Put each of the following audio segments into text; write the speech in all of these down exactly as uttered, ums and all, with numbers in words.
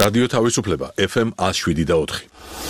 რადიო თავისუფლება ეფ ემ one oh seven და four.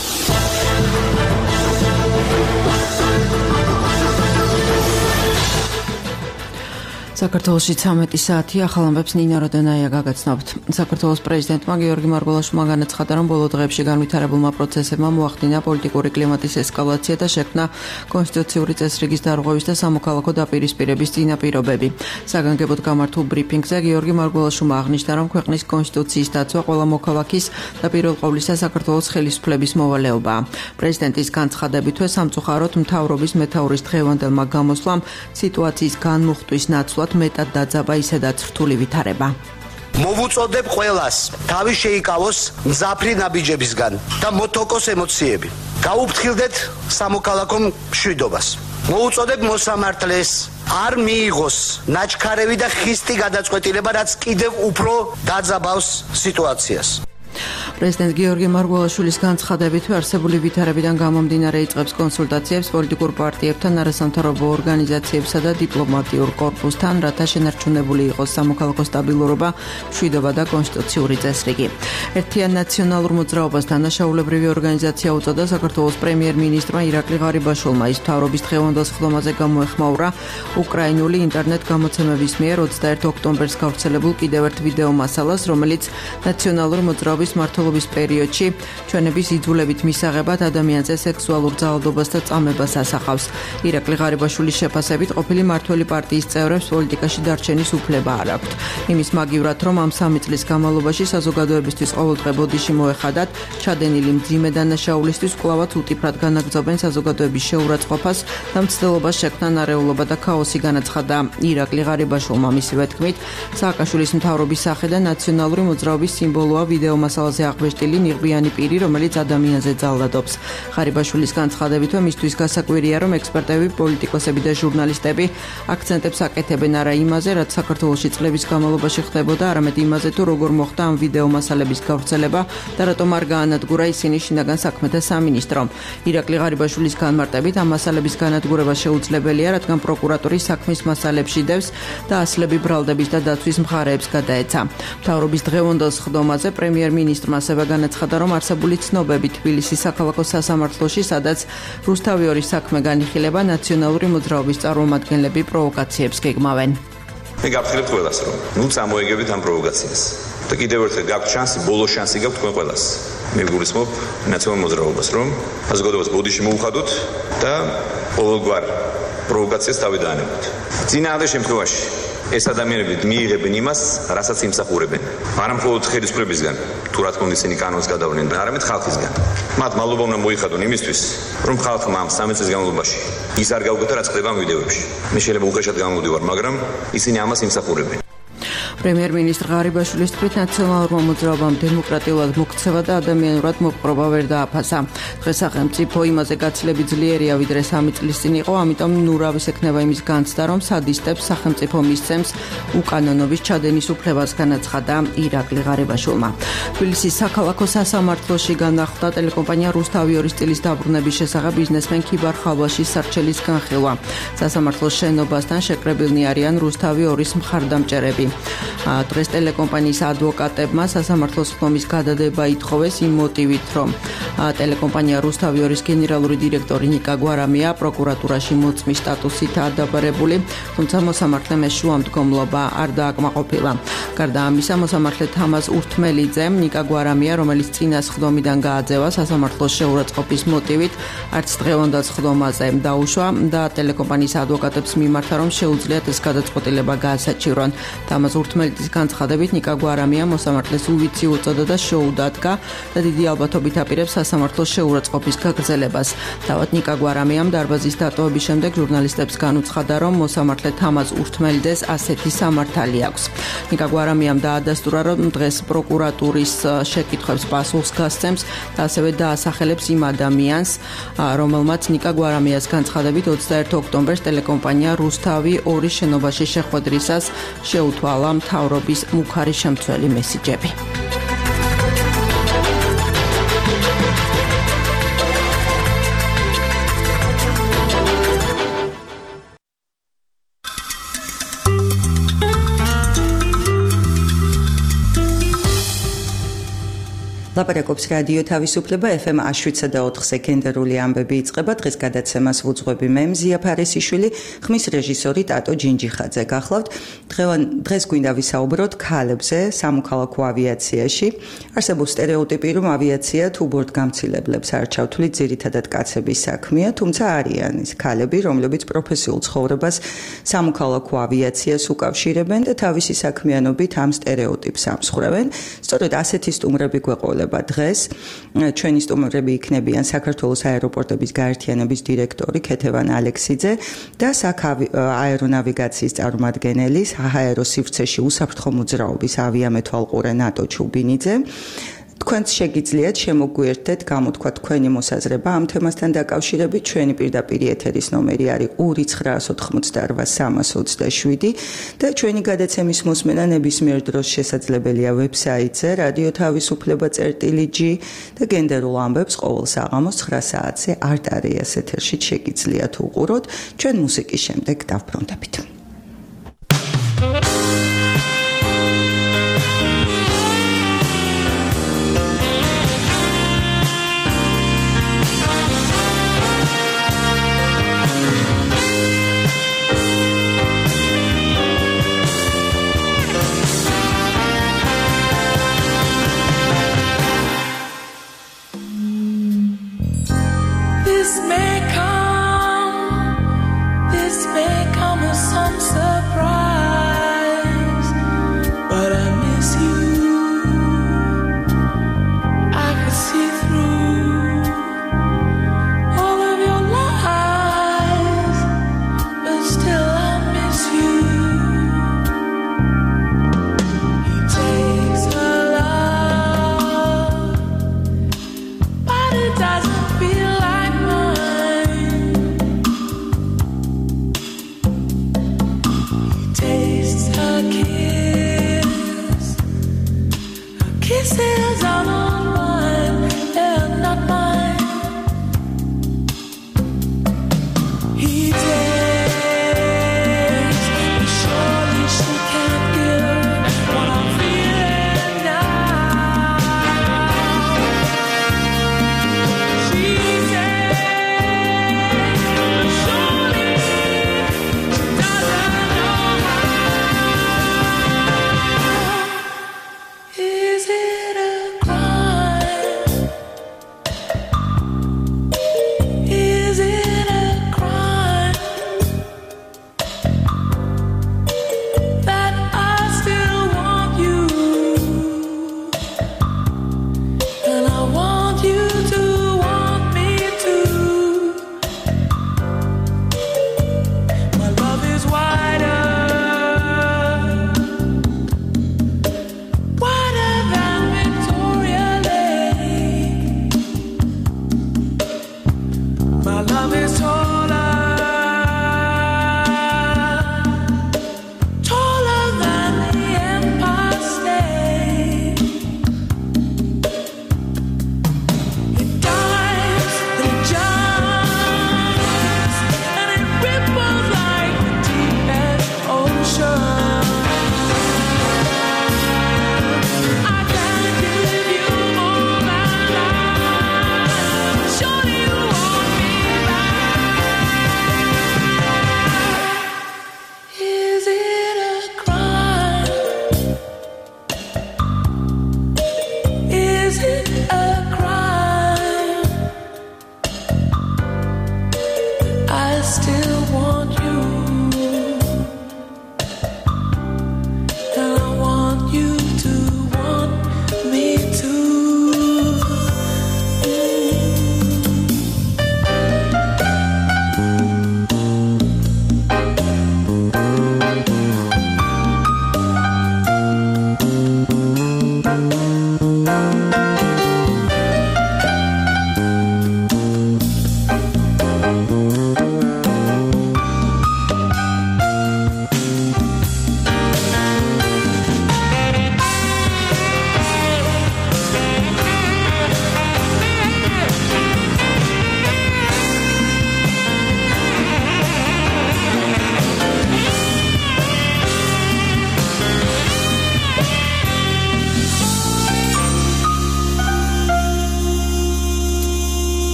საქართველოში ცამეტი საათი ახალ ამბებს ნინა როდონაია გაგაცნობთ. საქართველოს პრეზიდენტმა გიორგი მარგველაშვილმა განაცხადა, რომ ბოლო დღეებში განვითარებულმა პროცესებმა მოახდინა პოლიტიკური კლიმატის ესკალაცია და შექმნა კონსტიტუციური წესრიგის დარღვევის და სამოქალაქო დაპირისპირების წინაპირობები. საგანგებოდ გამართულ ბრიფინგზე გიორგი მარგველაშვილმა აღნიშნა, რომ ქვეყნის კონსტიტუციის დაცვა ყველა მოქალაქის და პირველ ყოვლისა საქართველოს ხელისუფლების მოვალეობაა. პრეზიდენტის განცხადებითვე სამწუხაროდ მთავრობის მეთაურის დღევანდელმა გამოსვლამ სიტუაციის განმუხტვის ნაცვლად მეტად დაძაბა ისედაც რთული ვითარება. მოვუწოდებ ყველას თავი შეიკავოს მძაფრი ნაბიჯებისგან და მოთოკოს ემოციები. გაუფრთხილდეთ სამოქალაქო მშვიდობას. მოვუწოდებ მოსამართლეს არ მიიღოს ნაჩქარევი და ხისტი გადაწყვეტილება, რაც კიდევ უფრო დაძაბავს სიტუაციას. პრეზიდენტ გიორგი მარგველაშვილის განცხადებით არსებული ვითარებიდან გამომდინარე იწყებს კონსულტაციებს პოლიტიკურ პარტიებთან, არასამთავრობო ორგანიზაციებსა და დიპლომატიურ კორპუსთან, რათა შენარჩუნებული იყოს სამოქალაქო სტაბილურობა, მშვიდობა და კონსტიტუციური წესრიგი. ერთიან ნაციონალურ მოძრაობას დანაშაულებრივი ორგანიზაცია უწოდა საქართველოს პრემიერ-მინისტრმა ირაკლი ღარიბაშვილმა. ის მთავრობის დღევანდელ სხდომაზე გამოეხმაურა უკრაინული ინტერნეტ გამოცემების მიერ ოცდაერთი ოქტომბერს გავრცელებულ კიდევ ერთ ვიდეო მასალას, რომელიც ნაციონალური მოძრაობის მმართველობის პერიოდში ჩვენების იძულებით მისაღებად ადამიანზე სექსუალურ ძალადობას და წამებას ასახავს. ირაკლი ღარიბაშვილის შეფასებით ყოფილი მმართველი პარტიის წევრებს პოლიტიკაში დარჩენის უფლება არ აქვთ. იმის მაგივრად, რომ ამ სამი წლის განმავლობაში საზოგადოებისთვის ყოველდღე ბოდიში მოეხადათ, ჩადენილი მძიმე დანაშაულისთვის კვლავაც უტიფრად განაგრძობენ საზოგადოების შეურაცხყოფას და მცდელობას შექმნან არეულობა და ქაოსი, განაცხადა ირაკლი ღარიბაშვილმა. მისივე თქმით, სააკაშვილის მთავრობის სახე და ნაციონალური მოძრაობის სიმბოლოა ვიდეო მასალაზე აღბეჭდილი ნიღბიანი პირი, რომელიც ადამიანზე ძალადობს. ღარიბაშვილის განცხადებითვე მისთვის გასაკვირია, რომ ექსპერტები, პოლიტიკოსები და ჟურნალისტები აქცენტებს აკეთებენ არა იმაზე, რაც საქართველოში წლების განმავლობაში ხდებოდა, არამედ იმაზე, თუ როგორ მოხდა ამ ვიდეო მასალების გავრცელება და რატომ არ გაანადგურა ისინი შინაგან საქმეთა სამინისტრომ. ირაკლი ღარიბაშვილის განმარტებით, ამ მასალების განადგურება შეუძლებელია, რადგან პროკურატურის საქმის მასალებში დევს და ასლები ბრალდების და დაცვის მხარეებს გადაეცა. მთავრობის დღევანდელ სხდომაზე პრემიერ-მინისტრმა ასევე განაცხადა, რომ არსებული ცნობები თბილისის საქალაქო სასამართლოში, სადაც რუსთავი ორის საქმე განიხილება, ნაციონალური მოძრაობის წარმომადგენლები პროვოკაციებს გეგმავენ. მე გაფრთხილებთ ყველას, რომ ნუ წამოეგებით ამ პროვოკაციას. და კიდევ ერთხელ გაქვთ შანსი, ბოლო შანსი გაქვთ თქვენ ყველას. მე გულისხმობ ნაციონალურ მოძრაობას, რომ საზოგადოებას ბოდიში მოუხადოთ და ყოველგვარ პროვოკაციას თავი დაანებოთ. წინააღმდეგ შემთხვევაში ეს ადამიანები მიიღებენ იმას, რასაც იმსახურებენ. არა მხოლოდ ხელისუფლებისგან, თუ რა თქმა უნდა ისინი კანონს გადავლენ, არამედ ხალხისგან. მათ მადლობა უნდა მოიხადონ იმისთვის, რომ ხალხმა ამ სამი წლის განმავლობაში ის არ გავუკეთა, რაც ხდება ამ ვიდეოებში. მე შეიძლება უხეშად გამოვდივარ, მაგრამ ისინი ამას იმსახურებენ. პრემიერ-მინისტრ ღარიბაშვილის თქმით, ნაციონალურმა მოძრაობამ დემოკრატიულად მოქცევა და ადამიანურად მოპყრობა ვერ დააფასა. დღეს სახელმწიფო იმაზე გაცილებით ძლიერია, ვიდრე სამი წლის წინ იყო, ამიტომ ნურავის ექნება იმის განცდა, რომ სადისტებს სახელმწიფო მისცემს უკანონობის ჩადენის უფლებას, განაცხადა ირაკლი ღარიბაშვილმა. თბილისის საქალაქო სასამართლოში განახლდა ტელეკომპანია რუსთავი ორის სტილის დაბრუნების შესახებ ბიზნესმენ ქიბარ ხალვაშის სარჩელის განხილვა. სასამართლოს შენობასთან შეკრებილნი არიან რუსთავი ორის მხარდამჭერები. დღეს ტელეკომპანიის ადვოკატებმა სასამართლოს ხდომის გადადება ითხოვეს იმ მოტივით, რომ ტელეკომპანია რუსთავი ორის გენერალური დირექტორი ნიკა გვარამია პროკურატურაში მოწმის სტატუსითაა დაბარებული, თუმცა მოსამართლემ ეს შუამდგომლობა არ დააკმაყოფილა. გარდა ამისა, მოსამართლე თამაზ ურთმელიძემ ნიკა გვარამია, რომელიც წინა სხდომიდან გააძევა სასამართლოს შეურაცხყოფის მოტივით, არც დღევანდელ სხდომაზე დაუშვა და ტელეკომპანიის ადვოკატებს მიმართა, რომ შეუძლიათ ეს გადაწყვეტილება გაასაჩივრონ. თამაზ ურთმელიძის განცხადებით, ნიკა გვარამია მოსამართლეს უვიცი უწოდა და შოუდადგა და დიდი ალბათობით აპირებს სასამართლოს შეურაცხყოფის გაგრძელებას. თავად ნიკა გვარამიამ დარბაზის დატოვების შემდეგ ჟურნალისტებს განუცხადა, რომ მოსამართლე თამაზ ურთმელიძეს ასეთი სამართალი აქვს. ნიკა გვარამიამ დაადასტურა, რომ დღეს პროკურატურის შეკითხვებს პასუხს გასცემს და ასევე დაასახელებს იმ ადამიანს, რომელმაც ნიკა გვარამიას განცხადებით ოცდაერთი ოქტომბერს ტელეკომპანია რუსთავი ორი შენობაში შეხვედრისას შეუთვალა მთავრობის მუქარი შემცველი მესიჯები. ლაპარაკობს რადიო თავისუფლება ეფ ემ შვიდსა და ოთხზე გენდერული ამბები იწყება. დღეს გადაცემას ვუძღვები მე მზია ფარესიშვილი, ხმის რეჟისორი ტატო ჯინჯიხაძე. გახლავთ დღეს გვინდა ვისაუბროთ ქალებზე სამოქალაქო ავიაციაში. არსებობს სტერეოტიპი, რომ ავიაცია თუ ბორტგამცილებლებს არ ჩავთვლით, ძირითადად კაცების საქმეა, თუმცა არიან ის ქალები, რომლებიც პროფესიულ ცხოვრებას სამოქალაქო ავიაციას უკავშირებენ და თავისი საქმიანობით ამ სტერეოტიპს ამსხვრევენ. სწორედ ასეთი სტუმრები გვეყოლება დღეს. ჩვენი სტუმრები იქნებიან საქართველოს აეროპორტების გაერთიანების დირექტორი ქეთევან ალექსიძე და საქ აერონავიგაციის წარმომადგენელი საჰაერო სივრცეში უსაფრთხო მოძრაობის ავიამეთვალყურე ნატო ჩუბინიძე. თქვენც შეგიძლიათ შემოგვიერთდეთ, გამოთქვა თქვენი მოსაზრება ამ თემასთან დაკავშირებით. ჩვენი პირდაპირ ეთერის ნომერი არის ორი ცხრაას ოთხმოცდაორვა სამას ოცდაშვიდი და ჩვენი გადაცემის მოსმენა ნებისმიერ დროს შესაძლებელია ვებსაიტზე რადიო თავისუფლება წერტილი ჯი და გენდერულ ამბებს ყოველ საღამოს ცხრა საათზე არტარიას ეთერში შეგიძლიათ უყუროთ. ჩვენ მუსიკის შემდეგ დავბრუნდებით. still want you.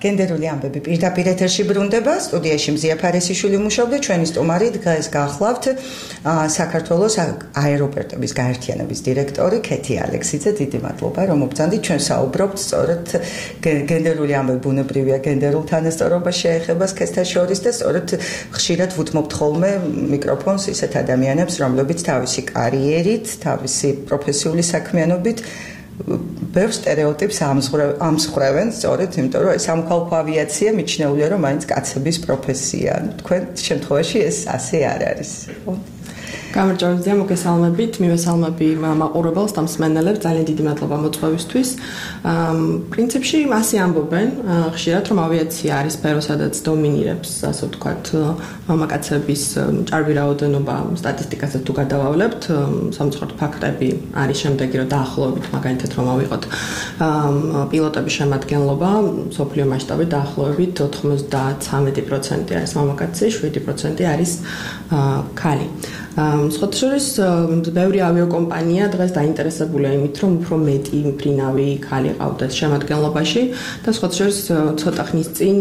გენდერული ამბები პირდაპირ ეთერში ბრუნდება. სტუდიაში მზია ფარესიშვილი მუშაობდა, ჩვენი სტუმარი დღეს გახლავთ საქართველოს აეროპორტების გაერთიანების დირექტორი ქეთი ალექსიძე. დიდი მადლობა რომ მოგწანდით. ჩვენ საუბრობთ სწორედ გენდერული ამბები ბუნებრივია გენდერულ თანასწორობას შეეხება სქესთა შორის და სწორედ ხშირად ვუთმობთ ხოლმე მიკროფონს ისეთ ადამიანებს, რომლებიც თავისი კარიერით, თავისი პროფესიული საქმიანობით ბევრ სტერეოტიპს ამსხვრევენ, სწორედ იმიტომ რომ სამოქალაქო ავიაცია მიჩნეულია რომ მაინც კაცების პროფესია. თქვენ შემთხვევაში ეს ასე არ არის. გამარჯვებია, მოგესალმებით, მივესალმები მაყურებელს და მსმენელებს, ძალიან დიდი მადლობა მოწვევისთვის. პრინციპში ასე ამბობენ, ხშირად რომ ავიაცია არის სფერო, სადაც დომინირებს, ასე ვთქვათ, მამაკაცების ჭარბი რაოდენობა. სტატისტიკასაც თუ გადავავლებთ, სამწუხაროდ ფაქტები არის შემდეგი, რომ დაახლოებით, მაგალითად რომ ავიღოთ პილოტების შემადგენლობა, მსოფლიო მასშტაბით დაახლოებით ოცდამეტი პროცენტი არის მამაკაცი, შვიდი პროცენტი არის ქალი. სხვათა შორის ბევრი ავიაკომპანია დღეს დაინტერესებულია იმით, რომ უფრო მეტი მფრინავი ქალი ყავდეს შემადგენლობაში და სხვათა შორის ცოტა ხნის წინ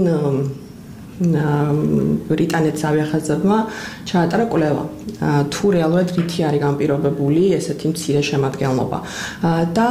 ბრიტანეთის ავიახაზებმა ჩაატარა კვლევა თუ რეალურად რითი არის განპირობებული ესეთი მცირე შემადგენლობა და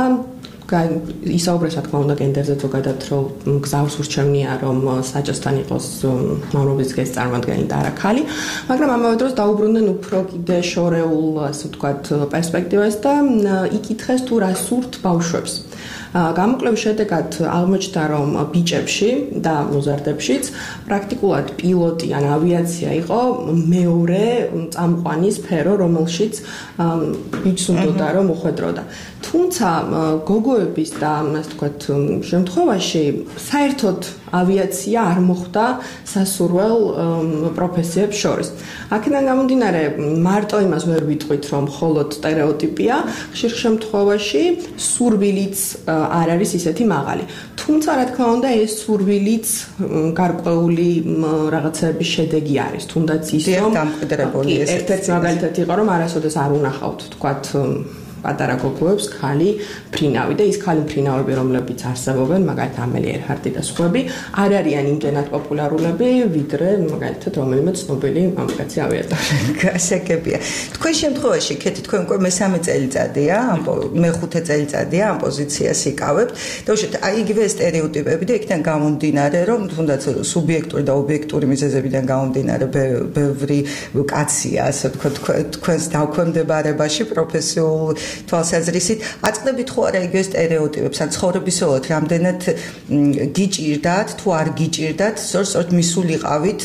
ისაუბრეს რა თქმა უნდა გენდერზე ზოგადად რომ გზავს ურჩევნია რომ საჭესთან იყოს მამრობის გზის წარმოადგენელი და არა ქალი, მაგრამ ამავე დროს დაუბრუნდნენ უფრო კიდე შორეულ ასე ვთქვათ პერსპექტივას და იკითხეს თუ რა სურთ ბავშვებს. გამოკვლევის შედეგად აღმოჩნდა რომ ბიჭებში და მოზარდებშიც პრაქტიკულად პილოტი ან ავიაცია იყო მეორე წამყვანი სფერო, რომელშიც ბიჭს უნდა რომ მოხვედროდა. თუმცა გოგოების და ასე ვთქვათ შემთხვევაში საერთოდ ავიაცია არ მოხვდა სასურველ პროფესიებს შორის. აქედან გამომდინარე მარტო იმას ვერ ვიტყვით რომ მხოლოდ სტერეოტიპია, ხშირ შემთხვევაში სურვილიც არ არის ისეთი მაღალი. თუმცა რა თქმა უნდა ეს სურვილიც გარკვეული რაღაცების შედეგი არის, თუნდაც ის რომ ერთ-ერთი მაგალითად იყო რომ არასოდეს არ უნახავთ ვთქვათ პატარა გოგოებს ქალი მფრინავი და ის ქალი მფრინავები რომლებიც არსებობენ, მაგალითად ამელი ერჰარტი და სხვები, არ არიან იმდენად პოპულარულები, ვიდრე მაგალითად რომელიმე ცნობილი მამაკაცი ავიატორი. გასაგებია. თქვენ შემთხვევაში, ქეთი, თქვენ უკვე მესამე წელიწადია, მეხუთე წელიწადია ამ პოზიციას იკავებთ და უშუალოდ აი იგივე სტერეოტიპები და იქიდან გამომდინარე, რომ თუნდაც სუბიექტური და ობიექტური მიზეზებიდან გამომდინარე ბევრი კაცია, ასე ვთქვათ, თქვენს დაქვემდებარებაში პროფესიულ თვალსაზრისით აწყდებით ხო არა იგივე სტერეოტიპებს ან ცხოვრებისეულად რამდენად გიჭირდათ თუ არ გიჭირდათ სწორედ მისულიყავით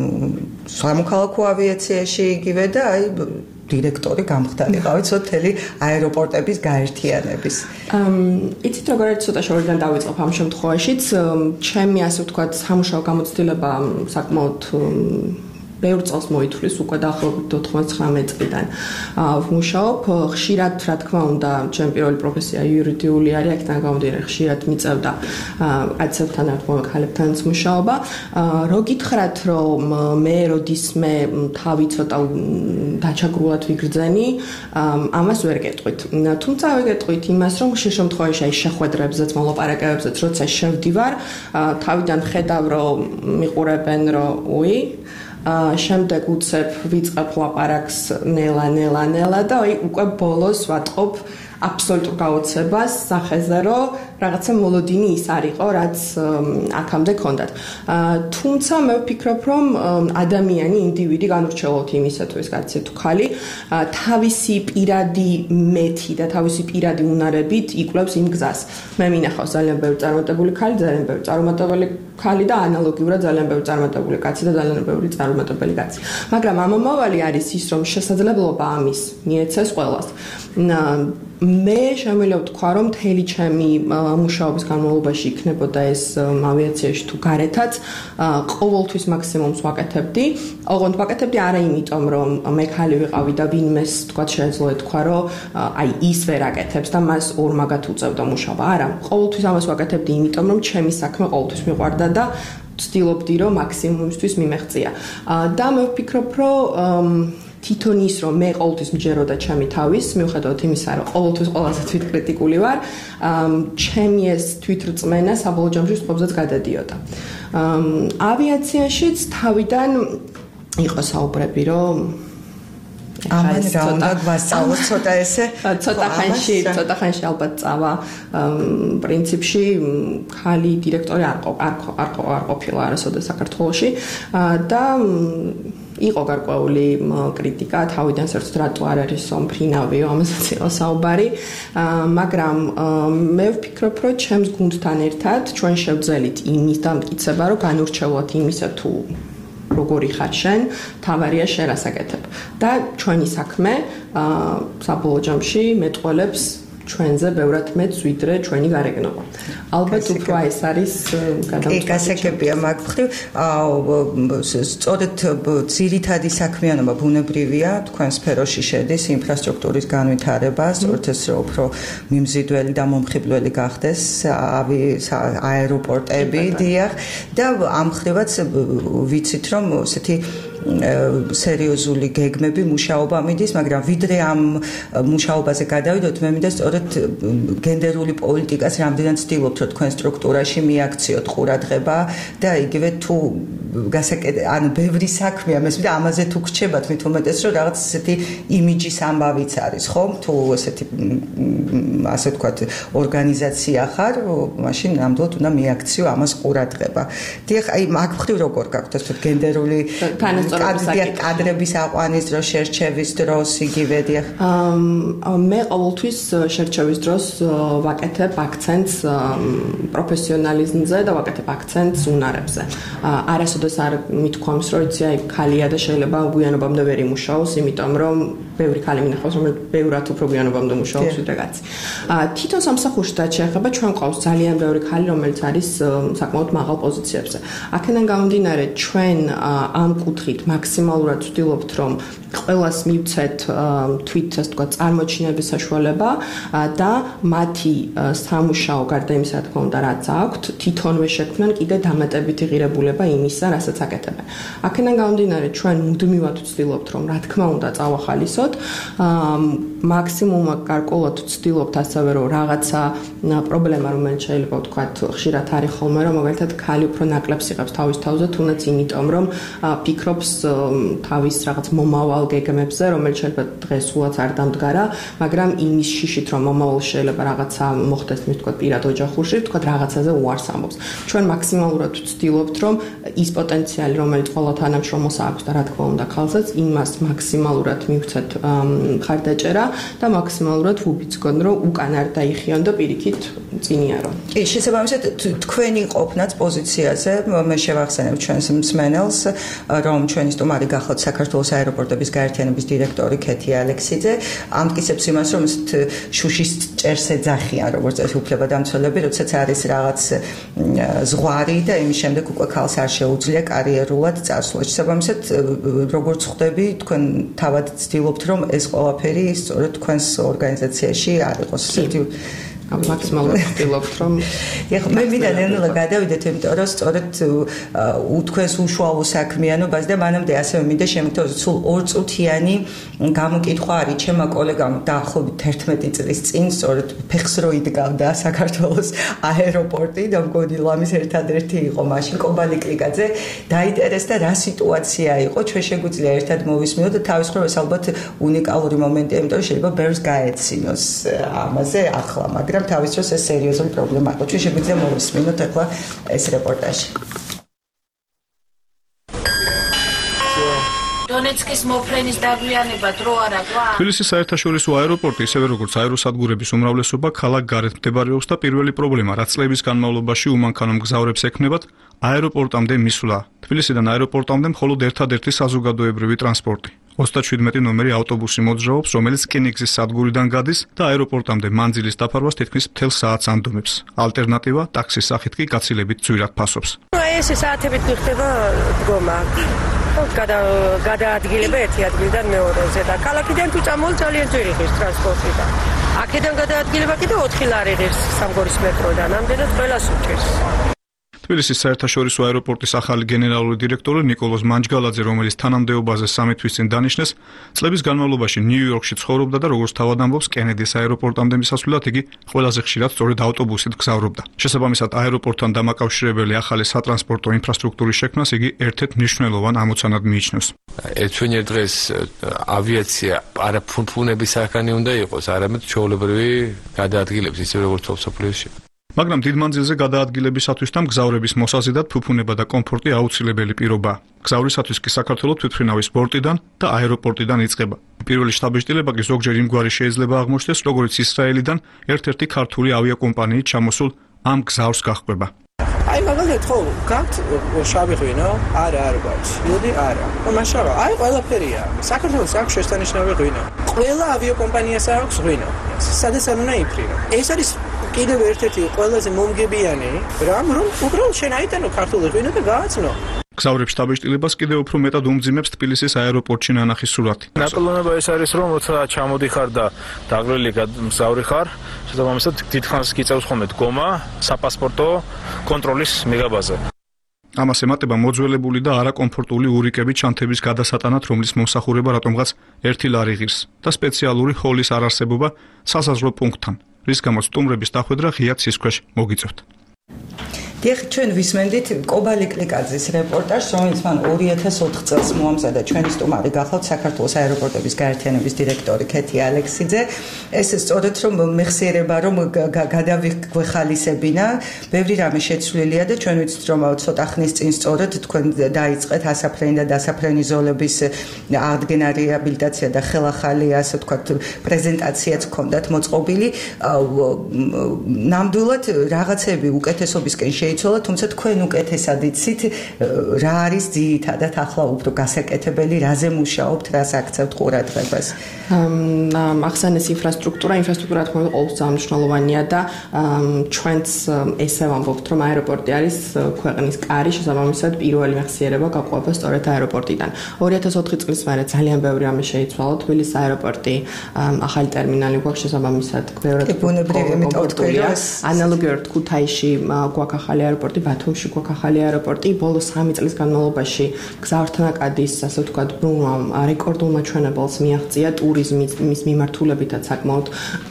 სამოქალაქო ავიაციაში იგივე და აი დირექტორი გამხდარიყავით სოთელი აეროპორტების გაერთიანების. იცით როგორ ცოტა შორიდან დავიწყებ ამ შემთხვევაშიც, ჩემი ასე ვთქვათ სამუშაო გამოცდილება საკმაოდ ბევრ წელს მოითვლის უკვე დაახლოებით ოთხმოცდამეტი წლიდან ვმუშაობ. ხშირად რა თქმა უნდა ჩემი პირველი პროფესია იურიდიული არის, აქედან გამომდინარე ხშირად მიწევდა კაცებთან ერთად ქალებთანაც მუშაობა. რო გითხრათ რომ მე როდისმე თავი ცოტა დაჩაგრულად ვიგრძენი, ამას ვერ გეტყვით. თუმცა ვიგეტყვით იმას რომ ხშირ შემთხვევაში აი შეხვედრებზეც მოლაპარაკებებზეც როცა შევდივარ, თავიდან ხედავ რომ მიყურებენ რომ უი შემდეგ უცებ ვიწყებ ლაპარაკს ნელა ნელა ნელა და აი უკვე ბოლოს ვატყობ აბსოლუტურ გაოცებას სახეზე რომ რაღაცა მოლოდინი ის არისო რაც აქამდე ქონდათ. თუმცა მე ვფიქრობ რომ ადამიანი ინდივიდი განურჩევლოთ იმისათვის კაცი თუ ქალი თავისი პირადი მეთი და თავისი პირადი უნარებით იკვლევს იმ გზას. მე მინახავს ძალიან ბევრი წარმატებული ქალი, ძალიან ბევრი წარმატებული ქალი და ანალოგიურად ძალიან ბევრი წარმატებული კაცი და ძალიან ბევრი წარმატებული კაცი. მაგრამ ამომავალი არის ის რომ შესაძლებლობა ამის მიეცეს ყველას. მე შემიძლია ვთქვა რომ მთელი ჩემი მუშაობის განმავლობაში იქნებოდა ეს ავიაციაში თუ გარეთაც ყოველთვის მაქსიმუმს ვაკეთებდი. ოღონდ ვაკეთებდი არა იმიტომ რომ მე ქალი ვიყავი და ვინმეს თქვა შეიძლება ეთქვა რომ აი ის ვერ აკეთებს და მას ორმაგად უწევდა მუშაობა. არა, ყოველთვის ამას ვაკეთებდი იმიტომ რომ ჩემი საქმე ყოველთვის მიყვარდა და ვცდილობდი რომ მაქსიმუმისთვის მიმეღწია. და მე ვფიქრობ რომ თვითონ ის რომ მე ყოველთვის მჯეროდა ჩემი თავის, მიუხედავად იმისა, რომ ყოველთვის ყველაზე თვითკრიტიკული ვარ, ჩემი ეს თვითრწმენა საბოლოო ჯამში სხვებზეც გადადიოდა. ავიაციაშიც თავიდან იყო საუბრები, რომ ამან რა უნდა გვასწავლოს ცოტა ესე ცოტა ხანში ცოტა ხანში ალბათ წავა პრინციპში ხალი დირექტორი არ არ არ ყოფილა არასოდეს საქართველოში და იყო გარკვეული კრიტიკა თავიდან საერთოდ რატო არ არის ომფრინავიო ამასაც იყო საუბარი მაგრამ მე ვფიქრობ რომ ჩემს გუნდთან ერთად ჩვენ შევძელით იმის დამტკიცება რომ განურჩევლოთ იმისა თუ როგორი ხარ შენ, თავარია შენ რას აკეთებ. და ჩვენი საქმე საბოლოო ჯამში მეტყველებს ჩვენზე ბევრად მეც ვიდრე ჩვენი გარეგნობა. ალბათ უფრო ეს არის გადამწყვეტი. კი, გასაგებია მაგ მხრივ. სწორედ ძირითადი საქმიანობა ბუნებრივია, თქვენ სფეროში შედის ინფრასტრუქტურის განვითარება, სწორედ ეს უფრო მიმზიდველი და მომხიბვლელი გახდეს აეროპორტები, დიახ, და ამ მხრივაც ვიცით რომ ესეთი სერიოზული გეგმები მუშაობა მიდის, მაგრამ ვიდრე ამ მუშაობაზე გადავიდოთ, მე მინდა სწორედ გენდერული პოლიტიკას რამდენად ცდილობთ, რომ თქვენ სტრუქტურაში მიაქციოთ ყურადღება და იგივე თუ გასაკეთე, ანუ ბევრი საქმეა, მე მინდა ამაზე თუ გრჩებათ, მით უმეტეს რომ რაღაც ესეთი იმიჯის ამბავიც არის, ხო? თუ ესეთი ასე ვთქვათ, ორგანიზაცია ხარ, მაშინ ნამდვილად უნდა მიაქციო ამას ყურადღება. დიახ, აი მაგ მხრივ როგორ გაქვთ ასე გენდერული კადრების აყვანის დროს, შერჩევის დროს, იგივე დიახ. მე ყოველთვის შერჩევის დროს ვაკეთებ აქცენტს პროფესიონალიზმზე და ვაკეთებ აქცენტს უნარებზე. არასოდეს არ მithქვამს, რომ იცი, აი ქალია და შეიძლება გვიანობამდე ვერ იმუშაოს, იმიტომ რომ ბევრი ქალი მინახავს, რომელიც ბევრად უფრო გვიანობამდე მუშაობს ვიდრე კაცი. თვითონ სამსახურში და შეეხება ჩვენ ყავს ძალიან ბევრი ქალი, რომელიც არის საკმაოდ მაღალ პოზიციებზე. აქედან გამომდინარე, ჩვენ ამ კუთხით მაქსიმალურად ვცდილობთ, რომ ყველას მივცეთ თვით, ასე ვთქვათ, წარმოჩინების საშუალება და მათი სამუშაო გარდა იმისა, რა თქმა უნდა, რაც აქვთ, თვითონვე შექმნან კიდე დამატებითი ღირებულება იმისა, რასაც აკეთებენ. აქედან გამომდინარე, ჩვენ მუდმივად ვცდილობთ, რომ რა თქმა უნდა წავახალისოთ, მაქსიმუმად გარკვეულად ვცდილობთ ასევე, რომ რაღაცა პრობლემა, რომელიც შეიძლება ვთქვათ, ხშირად არის ხოლმე, რომ მაგალითად ქალი უფრო ნაკლებს იღებს თავის თავზე, თუნდაც იმიტომ, რომ ფიქრობს თავის რაღაც მომავალ გეგმებზე, რომელიც შეიძლება დღეს სულაც არ დამდგარა, მაგრამ იმის შიშით, რომ მომავალში შეიძლება რაღაცა მოხდეს, მე ვთქვათ, პირად ოჯახურში, ვთქვათ, რაღაცაზე უარს ამბობს. ჩვენ მაქსიმალურად ვცდილობთ, რომ ის პოტენციალი, რომელიც ყველა თანამშრომელს აქვს და რა თქმა უნდა ქალსაც, იმას მაქსიმალურად მივცეთ მხარდაჭერა და მაქსიმალურად ვუბიძგონ, რომ უკან არ დაიხიონ და პირიქით წინიარო. კი, შესაბამისად თქვენი ყოფნაც პოზიციაზე მე შევახსენებ ჩვენს მსმენელს, რომ ჩვენი სტუმარი გახლავთ საქართველოს აეროპორტების გაერთიანების დირექტორი ქეთი ალექსიძე. ამტკიცებს იმას, რომ შუშის ჭერს ეძახიან, როგორც ეს უფლებადამცველები, როდესაც არის რაღაც ზღვარი და იმის შემდეგ უკვე ქალს არ შეუძლია კარიერულად წასვლა. შესაბამისად, როგორც ხვდები, თქვენ თავად ცდილობთ, რომ ეს ყველაფერი სწორედ თქვენს ორგანიზაციაში არ იყოს ესეთი მაქსიმალურად ვცდილობთ, რომ ეხლა მე მინდა ნელ-ნელა გადავიდეთ, იმიტომ რომ სწორედ უთქვენს უშუალო საქმიანობას და მანამდე ასევე მინდა შემიგთავაზოთ, სულ ორწუთიანი გამოკითხვა არის ჩემმა კოლეგამ დაახლოებით ერთმეტი წლის წინ, სწორედ ფეხს რო იდგავდა საქართველოს აეროპორტი და მგონი ლამის ერთადერთი იყო მაშინ კობალი კრიკაძე, დაინტერესდა რა სიტუაცია იყო, ჩვენ შეგვიძლია ერთად მოვისმინოთ და თავის მხრივ ეს ალბათ უნიკალური მომენტია, იმიტომ რომ შეიძლება ბევრს გაეცინოს ამაზე ახლა, მაგრამ თავის დროს ეს სერიოზული პრობლემა იყო. ჩვენ შეგვიძლია მოვისმინოთ ახლა ეს რეპორტაჟი. დონეცკის მოფრენის დაგვიანება დრო არა გვა? თბილისის საერთაშორისო აეროპორტი, ისევე როგორც აეროსადგურების უმრავლესობა, ქალაქ გარეთ მდებარეობს და პირველი პრობლემა, რაც წლების განმავლობაში უმანქანო მგზავრებს ექმნებათ, აეროპორტამდე მისვლა. თბილისიდან აეროპორტამდე მხოლოდ ერთადერთი საზოგადოებრივი ტრანსპორტი. ოცდაშვიდმეტი ნომერი ავტობუსი მოძრაობს, რომელიც რკინიგზის სადგურიდან გადის და აეროპორტამდე მანძილის დაფარვას თითქმის მთელ საათს ანდომებს. ალტერნატივა ტაქსის სახით კი გაცილებით ძვირად ფასობს. ეს საათებით ხდება დგომა. გადა გადაადგილება ერთი ადგილიდან მეორეზე და ქალაქიდან თუ წამოვალ ძალიან ძვირი ხის ტრანსპორტი და აქედან გადაადგილება კიდე ოთხი ლარი ღირს სამგორის მეტროდან, ამდენად ყველას უჭირს. თბილისის საერთაშორისო აეროპორტის ახალი გენერალური დირექტორი ნიკოლოზ მანჯგალაძე, რომელიც თანამდებობაზე სამი თვის წინ დანიშნეს, წლების განმავლობაში ნიუ-იორკში ცხოვრობდა და როგორც თავად ამბობს, კენედის აეროპორტამდე მისასვლელად იგი ყველაზე ხშირად სწორედ ავტობუსით გზავრობდა. შესაბამისად, აეროპორტთან დამაკავშირებელი ახალი სატრანსპორტო ინფრასტრუქტურის შექმნას იგი ერთ-ერთ მნიშვნელოვან ამოცანად მიიჩნევს. ერთვენიერ დღეს ავიაცია არა ფუნფუნების საქმე უნდა იყოს, არამედ ჩვეულებრივი გადაადგილების, ისე როგორც მსოფლიოში. მაგრამ დიდ მანძილზე გადაადგილებისათვის და მგზავრების მოსაზიდად ფუფუნება და კომფორტი აუცილებელი პირობაა. მგზავრისათვის კი საქართველოს თვითმფრინავის ბორტიდან და აეროპორტიდან იწყება. პირველი შტაბ-ბიჭდილება კი ზოგჯერ იმგვარი შეიძლება აღმოჩნდეს, როგორც ისრაელიდან ერთ-ერთი ქართული ავიაკომპანიით ჩამოსულ ამ გზავრს გაჰყვება. აი მაგალითად ხო გაქვთ შავი ღვინო? არა, არ გაქვს. იოდი არა. მაშალა, აი ყველაფერია. საქართველოს აქვს შესანიშნავი ღვინო. ყველა ავიაკომპანიას აქვს ღვინო. სადაც არ უნდა იფრინო. ეს არის კიდევ ერთ-ერთი ყველაზე მომგებიანი რამ, რომ უბრალოდ შენ აიტანო ქართული ღვინო და გააცნო. გზავრების შტაბ-ბიჭდილებას კიდევ უფრო მეტად უმძიმებს თბილისის აეროპორტში ნანახის სურათი. ნაკლოვნება ეს არის, რომ როცა ჩამოდიხარ და დაგრილი გზავრი ხარ, შესაბამისად დიდხანს გიწევს ხოლმე დგომა საპასპორტო კონტროლის მიღებაზე. ამას ემატება მოძველებული და არაკომფორტული ურიკების ჩანთების გადასატანად, რომლის მომსახურება რატომღაც ერთი ლარი ღირს და სპეციალური ჰოლის არარსებობა სასაზღვრო პუნქტთან, რის გამოც სტუმრების დახვედრა ღია ცის ქვეშ მოგიწევთ. დიახ, ჩვენ ვისმენდით კობალი კლიკაძის რეპორტაჟს, რომელიც მან ორი ათას ოთხ წელს მოამზადა. ჩვენი სტუმარი გახლავთ საქართველოს აეროპორტების გაერთიანების დირექტორი ქეთი ალექსიძე. ეს სწორედ რომ მეხსიერება რომ გადავიგვეხალისებინა, ბევრი რამე შეცვლილია და ჩვენ ვიცით რომ ცოტა ხნის წინ სწორედ თქვენ დაიწყეთ ასაფრენი და დასაფრენი ზოლების აღდგენა, რეაბილიტაცია და ხელახალი, ასე ვთქვათ, პრეზენტაციაც ჰქონდათ მოწყობილი. ნამდვილად რაღაცები უკეთესობისკენ შეიცვალა, თუმცა თქვენ უკეთესად იცით რა არის ძირითადად ახლა უფრო გასაკეთებელი, რაზე მუშაობთ, რას აქცევთ ყურადღებას. ახსენეს ინფრასტრუქტურა, ინფრასტრუქტურა თქმა უნდა ყოველთვის მნიშვნელოვანია და ჩვენც ესე ვამბობთ, რომ აეროპორტი არის ქვეყნის კარი, შესაბამისად პირველი მეხსიერება გაყვება სწორედ აეროპორტიდან. ორი ათას ოთხი წლის მერე ძალიან ბევრი რამე შეიცვალა, თბილისის აეროპორტი ახალი ტერმინალი გვაქვს, შესაბამისად ბევრად კომფორტულია. ანალოგიურად ქუთაისში გვაქვს ახალი აეროპორტი, ბათუმში გვაქვს ახალი აეროპორტი. ბოლო სამი წლის განმავლობაში გზავრთა ნაკადის, ასე ვთქვათ, ბრუნვამ რეკორდულ მაჩვენებელს მიაღწია ტურიზმის მის მიმართულებითაც საკმაოდ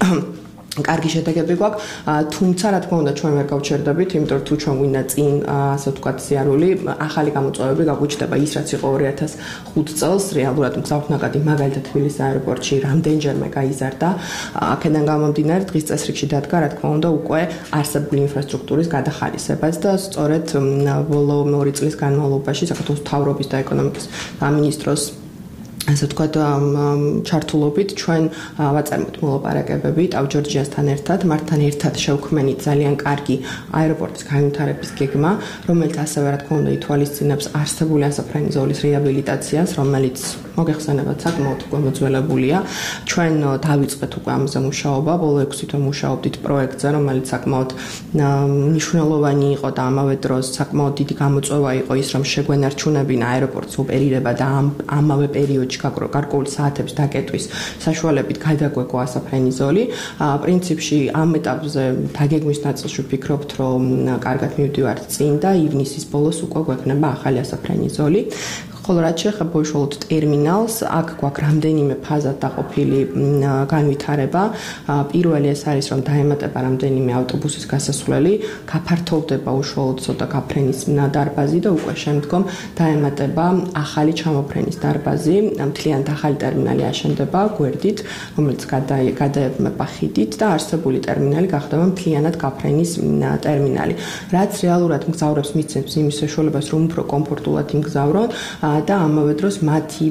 კარგი შედეგები გვაქვს, თუმცა რა თქმა უნდა ჩვენ ვერ გავჩერდებით, იმიტომ რომ თუ ჩვენ გვინდა წინ, ასე ვთქვათ, სიარული, ახალი გამოწვევები გაგვიჩნდება ის, რაც იყო ორი ათას ხუთ წელს, რეალურად გზავრთა ნაკადი მაგალითად თბილისის აეროპორტში რამდენჯერმე გაიზარდა. აქედან გამომდინარე დღის წესრიგში დადგა, რა თქმა უნდა, უკვე არსებული ინფრასტრუქტურის გადახალისებას და სწორედ ბოლო ორი წლის განმავლობაში საქართველოს მთავრობის და ეკონომიკის სამინისტროს ასე ვთქვათ, ჩართულობით ჩვენ ვაწარმოებთ მოლაპარაკებები ტავ ჯორჯიასთან ერთად, მართთან ერთად შევქმნით ძალიან კარგი აეროპორტის განვითარების გეგმა, რომელიც ასევე რა თქმა უნდა ითვალისწინებს არსებული ასაფრენი ზოლის რეაბილიტაციას, რომელიც მოგეხსენებათ საკმაოდ მოძველებულია. ჩვენ დავიწყეთ უკვე ამაზე მუშაობა, ბოლო ექვსი თვე მუშაობდით პროექტზე, რომელიც საკმაოდ მნიშვნელოვანი იყო და ამავე დროს საკმაოდ დიდი გამოწვევა იყო ის, რომ შეგვენარჩუნებინა აეროპორტის ოპერირება და ამავე პერიოდში გარკვეული საათების დაკეტვის საშუალებით გადაგვეკვა ასაფრენი ზოლი. პრინციპში ამ ეტაპზე დაგეგმვის ნაწილში ვფიქრობთ, რომ კარგად მივდივართ წინ და ივნისის ბოლოს უკვე გვექნება ახალი ასაფრენი ზოლი. ხოლო რაც შეეხება უშუალოდ ტერმინალს, აქ გვაქვს რამდენიმე ფაზად დაყოფილი განვითარება. პირველი ეს არის, რომ დაემატება რამდენიმე ავტობუსის გასასვლელი, გაფართოვდება უშუალოდ ცოტა გაფრენის დარბაზი და უკვე შემდგომ დაემატება ახალი ჩამოფრენის დარბაზი. მთლიანად ახალი ტერმინალი აშენდება გვერდით, რომელიც გადაებმება ხიდით და არსებული ტერმინალი გახდება მთლიანად გაფრენის ტერმინალი. რაც რეალურად მგზავრებს მისცემს იმის საშუალებას, რომ უფრო კომფორტულად იმგზავრონ და ამავე დროს მათი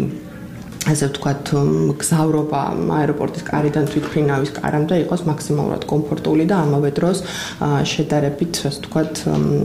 ასე ვთქვათ, გზავრობა აეროპორტის კარიდან თვითმფრინავის კარამდე იყოს მაქსიმალურად კომფორტული და ამავე დროს შედარებით, ასე ვთქვათ,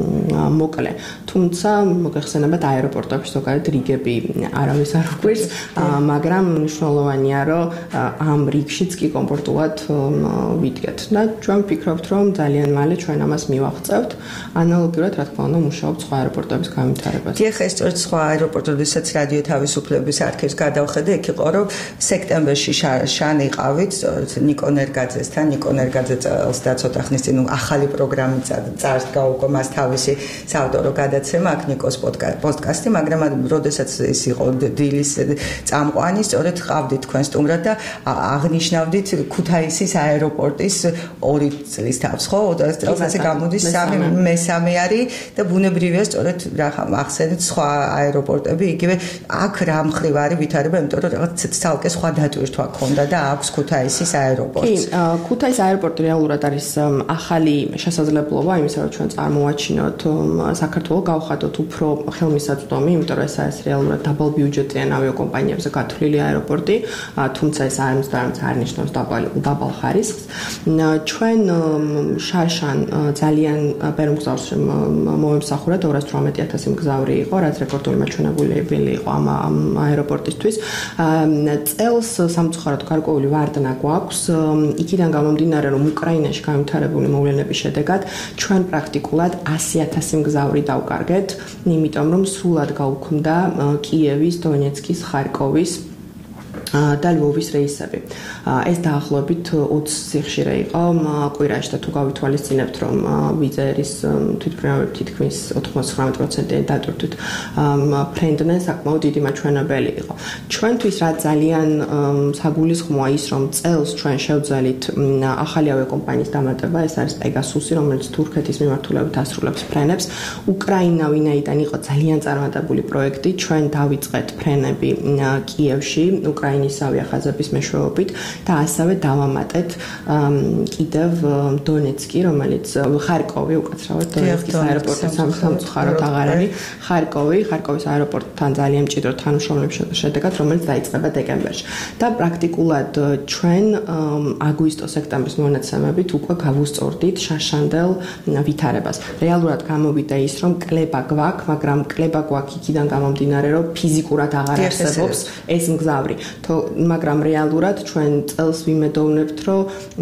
მოკლე. თუმცა მოგეხსენებათ აეროპორტებში ზოგადად რიგები არავის არ გვერს, მაგრამ მნიშვნელოვანია, რომ ამ რიგშიც კი კომფორტულად ვიდგეთ. და ჩვენ ვფიქრობთ, რომ ძალიან მალე ჩვენ ამას მივაღწევთ. ანალოგიურად, რა თქმა უნდა, მუშაობთ სხვა აეროპორტების განვითარებაზე. დიახ, ეს სწორედ სხვა აეროპორტებისაც რადიო თავისუფლების არქივს გადავხედეთ. და იქ იყო რომ სექტემბერში შან იყავით ნიკო ნერგაძესთან ნიკო ნერგაძე წელს და ცოტა ხნის წინ ახალი პროგრამით წარს გაუგო მას თავისი საავტორო გადაცემა აქ ნიკოს პოდკასტი, მაგრამ როდესაც ეს იყო დილის წამყვანი, სწორედ ყავდით თქვენ სტუმრად და აღნიშნავდით ქუთაისის აეროპორტის ორი წლის თავს, ხო? ოცდაათი წელს ასე გამოდის სამი მესამე არის და ბუნებრივია სწორედ რა ახსენეთ სხვა აეროპორტები, იგივე აქ რა მხრივ არის ვითარება, იმიტომ რომ რაღაც ცალკე სხვა დატვირთვა ქონდა და აქვს ქუთაისის აეროპორტს. კი, ქუთაისის აეროპორტი რეალურად არის ახალი შესაძლებლობა იმისა, რომ ჩვენ წარმოვაჩინოთ საქართველოს გავხადოთ უფრო ხელმისაწვდომი, იმიტომ რომ ეს არის რეალურად დაბალბიუჯეტიან ავიაკომპანიებზე გათვლილი აეროპორტი, თუმცა ეს არის და არ ნიშნავს დაბალ ხარისხს. ჩვენ შარშან ძალიან ბევრ მგზავრს მოემსახურა ორას თვრამეტი ათასი მგზავრი იყო, რაც რეკორდული მაჩვენებელი იყო ამ აეროპორტისთვის. წელს სამწუხაროდ გარკვეული ვარდნა გვაქვს, იქიდან გამომდინარე, რომ უკრაინაში განვითარებული მოვლენების შედეგად ჩვენ პრაქტიკულად ასი ათასი მგზავრი დავკარგეთ, იმიტომ რომ სრულად გაუქმდა კიევის, დონეცკის, ხარკოვის და ლვოვის რეისები. ეს დაახლოებით ოცი სიხშირე იყო კვირაში და თუ გავითვალისწინებთ, რომ ვიზერის თვითმფრინავები თითქმის ოთხმოცდათხმეტ პროცენტიანი დატვირთვით ფრენდნენ, საკმაოდ დიდი მაჩვენებელი იყო. ჩვენთვის რა ძალიან საგულისხმოა ის, რომ წელს ჩვენ შევძელით ახალი ავიაკომპანიის დამატება, ეს არის პეგასუსი, რომელიც თურქეთის მიმართულებით ასრულებს ფრენებს. უკრაინა ვინაიდან იყო ძალიან წარმატებული პროექტი, ჩვენ დავიწყეთ ფრენები კიევში, უკრაინის ავიახაზების მეშვეობით და ასევე დავამატეთ კიდევ დონეცკი, რომელიც ხარკოვი უკაცრავად დონეცკის აეროპორტთან სამწუხაროდ აღარ არის. ხარკოვი, ხარკოვის აეროპორტთან ძალიან მჭიდრო თანამშრომლობის შედეგად, რომელიც დაიწყება დეკემბერში. და პრაქტიკულად ჩვენ აგვისტო-სექტემბრის მონაცემებით უკვე გავუსწორდით შარშანდელ ვითარებას. რეალურად გამოვიდა ის, რომ კლება გვაქვს, მაგრამ კლება გვაქვს იქიდან გამომდინარე, რომ ფიზიკურად აღარ არსებობს ეს მგზავრი. მაგრამ რეალურად ჩვენ წელს ვიმედოვნებთ, რომ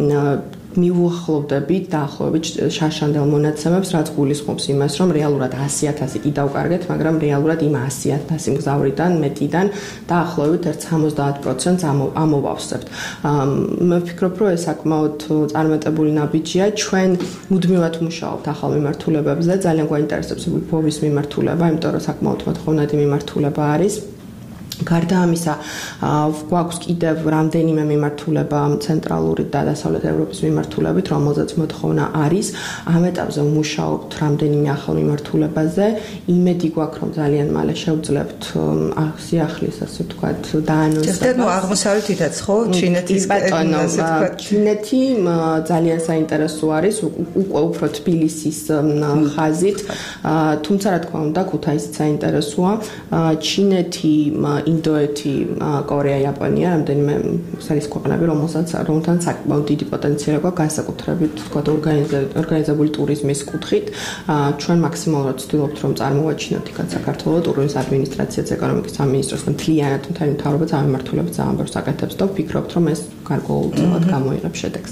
მივუახლოვდებით დაახლოებით შარშანდელ მონაცემებს, რაც გულისხმობს იმას, რომ რეალურად ასი ათასი კი დავკარგეთ, მაგრამ რეალურად იმ ასი ათასი მგზავრიდან მეტიდან დაახლოებით ერთ სამოცდაათ პროცენტს ამოვავსებთ. მე ვფიქრობ, რომ ეს საკმაოდ წარმატებული ნაბიჯია. ჩვენ მუდმივად ვმუშაობთ ახალ მიმართულებებზე, ძალიან გვაინტერესებს ლვოვის მიმართულება, იმიტომ რომ საკმაოდ მოთხოვნადი მიმართულება არის. გარდა ამისა, გვაქვს კიდევ რამდენიმე მიმართულება ცენტრალური და დასავლეთ ევროპის მიმართულებით, რომელზეც მოთხოვნა არის. ამ ეტაპზე ვმუშაობთ რამდენიმე ახალ მიმართულებაზე. იმედი გვაქვს, რომ ძალიან მალე შევძლებთ სიახლის, ასე ვთქვათ, დაანონსებას. ეს ნუ აღმოსავლეთითაც ხო, ჩინეთის ბატონო, ჩინეთი ძალიან საინტერესო არის, უკვე უფრო თბილისის ხაზით. თუმცა რა თქმა უნდა, ქუთაისიც საინტერესოა. ჩინეთი, ინდოეთი, კორეა, იაპონია, რამდენიმე არის ქვეყნები, რომელსაც რომელთან საკმაოდ დიდი პოტენციალი აქვს განსაკუთრებით, თქვათ, ორგანიზებული ტურიზმის კუთხით. ჩვენ მაქსიმალურად ვცდილობთ, რომ წარმოვაჩინოთ იქაც საქართველოს ტურიზმის ადმინისტრაციაც, ეკონომიკის სამინისტროს და მთლიანად მთელი მთავრობა სამმართველოებს ძალიან ბევრს აკეთებს და ვფიქრობთ, რომ ეს გარკვეულწილად გამოიღებს შედეგს.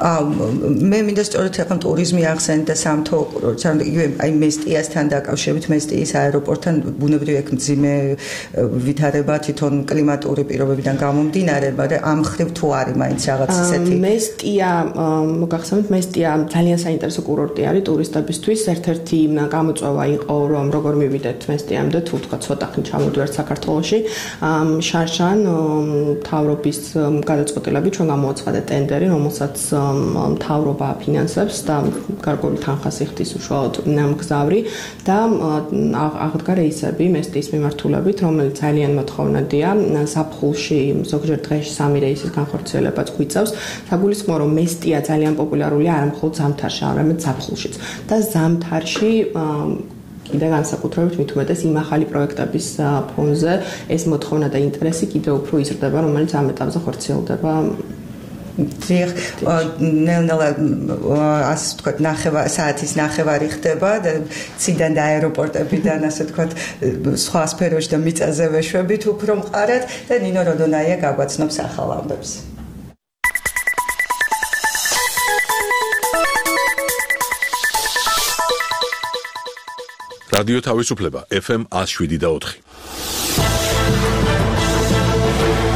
მე მინდა სწორედ ახლა ტურიზმი ახსენეთ და სამთო, იგივე აი მესტიასთან დაკავშირებით, მესტიის აეროპორტთან ბუნებრივი აქ მძიმე ვითარება თვითონ კლიმატური პირობებიდან გამომდინარე, მაგრამ ამ ხრივ თუ არის მაინც რაღაც ისეთი. მესტია, მოგახსენებთ, მესტია ძალიან საინტერესო კურორტი არის ტურისტებისთვის. ერთ-ერთი გამოწვევა იყო, რომ როგორ მივიდეთ მესტიამდე, თუ თქვა ცოტა ხნით ჩამოვდივართ საქართველოში. შარშან მთავრობის გადაწყვეტილებით ჩვენ გამოვაცხადეთ ტენდერი, რომელსაც მთავრობა აფინანსებს და გარკვეული თანხას იხდის უშუალოდ მგზავრი და აღდგა რეისები მესტიის მიმართულებით, რომელიც ძალიან მოთხოვნადია. ზაფხულში ზოგჯერ დღეში სამი რეისის განხორციელებაც გვიწევს. საგულისხმოა, რომ მესტია ძალიან პოპულარულია არა მხოლოდ ზამთარში, არამედ ზაფხულშიც. და ზამთარში კიდე განსაკუთრებით მით უმეტეს იმ ახალი პროექტების ფონზე ეს მოთხოვნა და ინტერესი კიდევ უფრო იზრდება, რომელიც ამ ეტაპზე ხორციელდება. დიახ, ნელ-ნელა ასე ვთქვათ, ნახევა საათის ნახევარი ხდება და ციდან და აეროპორტებიდან ასე ვთქვათ, სხვა სფეროში და მიწაზე ვეშვებით უფრო მყარად და ნინო როდონაია გაგვაცნობს ახალ ამბებს. რადიო თავისუფლება ეფ ემ ათს შვიდი და ოთხი.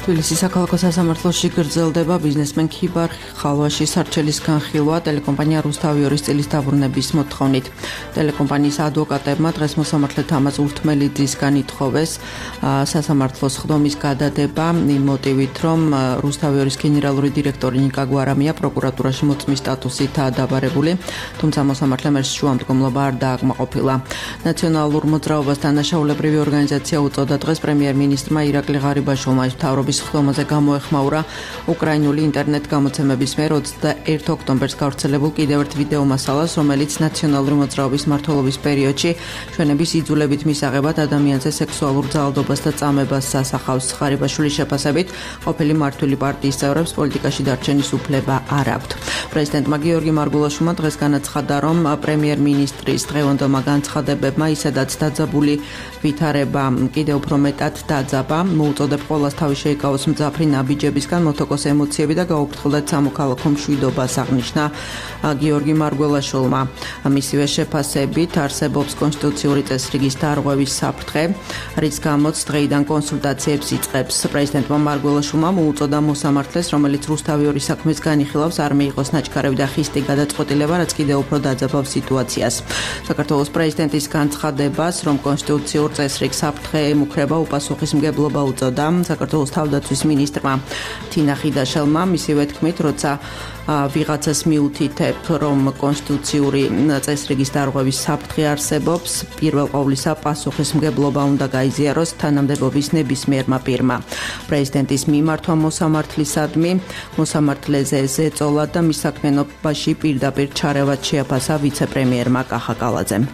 თბილისის საქალაქო სასამართლოში გრძელდება ბიზნესმენ ქიბარ ხალვაშის არჩელის განხილვა ტელეკომპანია რუსთავიორის წილის დაბრუნების მოთხოვნით. ტელეკომპანიის ადვოკატებმა დღეს მოსამართლედ ამას ურთმელიძისგან ითხოვეს სასამართლოს ხდომის გადადება იმ მოტივით, რომ რუსთავიორის გენერალური დირექტორი ნიკა გვარამია პროკურატურაში მოწმის სტატუსითაა დაბარებული, თუმცა მოსამართლემ ეს შუამდგომლობა არ დააკმაყოფილა. ნაციონალურ მოძრაობას დანაშაულებრივი ორგანიზაცია უწოდა დღეს პრემიერ-მინისტრმა ირაკლი ღარიბაშვილმა თავრობის ხდომაზე გამოეხმაურა უკრაინული ინტერნეტ გამოცემების მიერ ოცდაერთი ოქტომბერს გავრცელებულ კიდევ ერთ ვიდეო მასალას, რომელიც ნაციონალური მოძრაობის მმართველობის პერიოდში ჩვენების იძულებით მისაღებად ადამიანზე სექსუალურ ძალადობას და წამებას ასახავს. ღარიბაშვილის შეფასებით, ყოფილი მმართველი პარტიის წევრებს პოლიტიკაში დარჩენის უფლება არ აქვთ. პრეზიდენტმა გიორგი მარგულაშვილმა დღეს განაცხადა, რომ პრემიერ-მინისტრის დღევანდელმა განცხადებებმა ისედაც დაძაბული ვითარება კიდევ უფრო მეტად დაძაბა. მოუწოდებ ყველას თავი შეიკავოს მძაფრი ნაბიჯებისგან, მოთოკოს ემოციები და გაუფრთხილდეთ სამოქალაქო მშვიდობას, აღნიშნა გიორგი მარგველაშვილმა. მისივე შეფასებით არსებობს კონსტიტუციური წესრიგის დარღვევის საფრთხე, რის გამოც დღეიდან კონსულტაციებს იწყებს. პრეზიდენტმა მარგველაშვილმა მოუწოდა მოსამართლეს, რომელიც რუსთავიორის საქმეს განიხილავს, არ მიიღოს ნაჩქარევი და ხისტი გადაწყვეტილება, რაც კიდევ უფრო დაძაბავს სიტუაციას. საქართველოს პრეზიდენტის განცხადებას, რომ კონსტიტუციურ წესრიგს საფრთხე ემუქრება, უპასუხისმგებლობა უწოდა საქართველოს თავდაცვის მინისტრმა თინა ხიდაშელმა. მისივე თქმით, როცა ვიღაცას მიუთითებ, რომ კონსტიტუციური წესრიგის დარღვევის საფრთხე არსებობს, პირველ ყოვლისა პასუხისმგებლობა უნდა გაიზიაროს თანამდებობის ნებისმიერმა პირმა. პრეზიდენტის მიმართვა მოსამართლისადმი მოსამართლეზე ზეწოლა და მის საქმიანობაში პირდაპირ ჩარევად შეაფასა ვიცე-პრემიერმა კახა კალაძემ.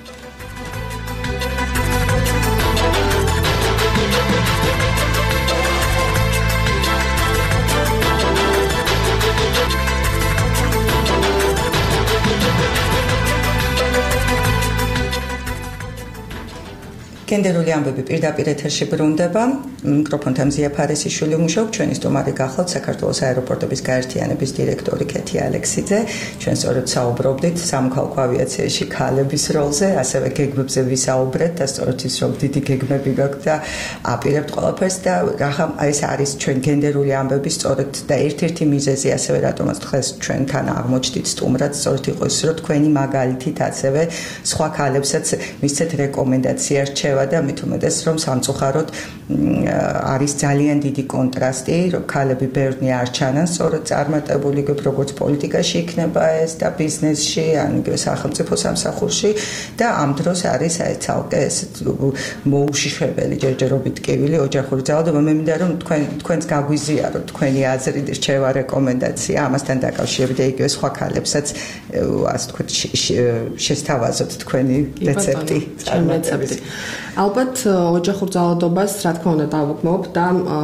გენდერული ამბები პირდაპირ ეთერში ბრუნდება. მიკროფონთან მზია ფარესიშვილი მუშაობ, ჩვენი სტუმარი გახლავთ საქართველოს აეროპორტების გაერთიანების დირექტორი კეთი ალექსიძე. ჩვენ სწორედ საუბრობდით სამოქალაქო ავიაციაში ქალების როლზე, ასევე გეგმებზე ვისაუბრეთ და სწორედ ის რომ დიდი გეგმები გაქვთ და აპირებთ ყველაფერს და რახა ეს არის ჩვენ გენდერული ამბები სწორედ და ერთ-ერთი მიზეზი ასევე რატომაც დღეს ჩვენთან აღმოჩნდით სტუმრად სწორედ იყო ის, რომ თქვენი მაგალითით ასევე სხვა ქალებსაც მისცეთ რეკომენდაცია რჩევა და მით უმეტეს რომ სამწუხაროდ არის ძალიან დიდი კონტრასტი, რომ ქალები ბევრნი არ ჩანან სწორედ წარმატებული როგორც პოლიტიკაში იქნება ეს და ბიზნესში, ან სახელმწიფო სამსახურში და ამ დროს არის აი ცალკე ეს მოუშიშებელი ჯერჯერობით ტკივილი ოჯახური ძალადობა. მე მინდა რომ თქვენ თქვენს გაგვიზიაროთ თქვენი აზრი და რჩევა რეკომენდაცია ამასთან დაკავშირებით და იგივე სხვა ქალებსაც ასე თქვით შესთავაზოთ თქვენი რეცეპტი. რეცეპტი. ალბათ ოჯახურ ძალადობას რა თქმა უნდა დავუგმობ და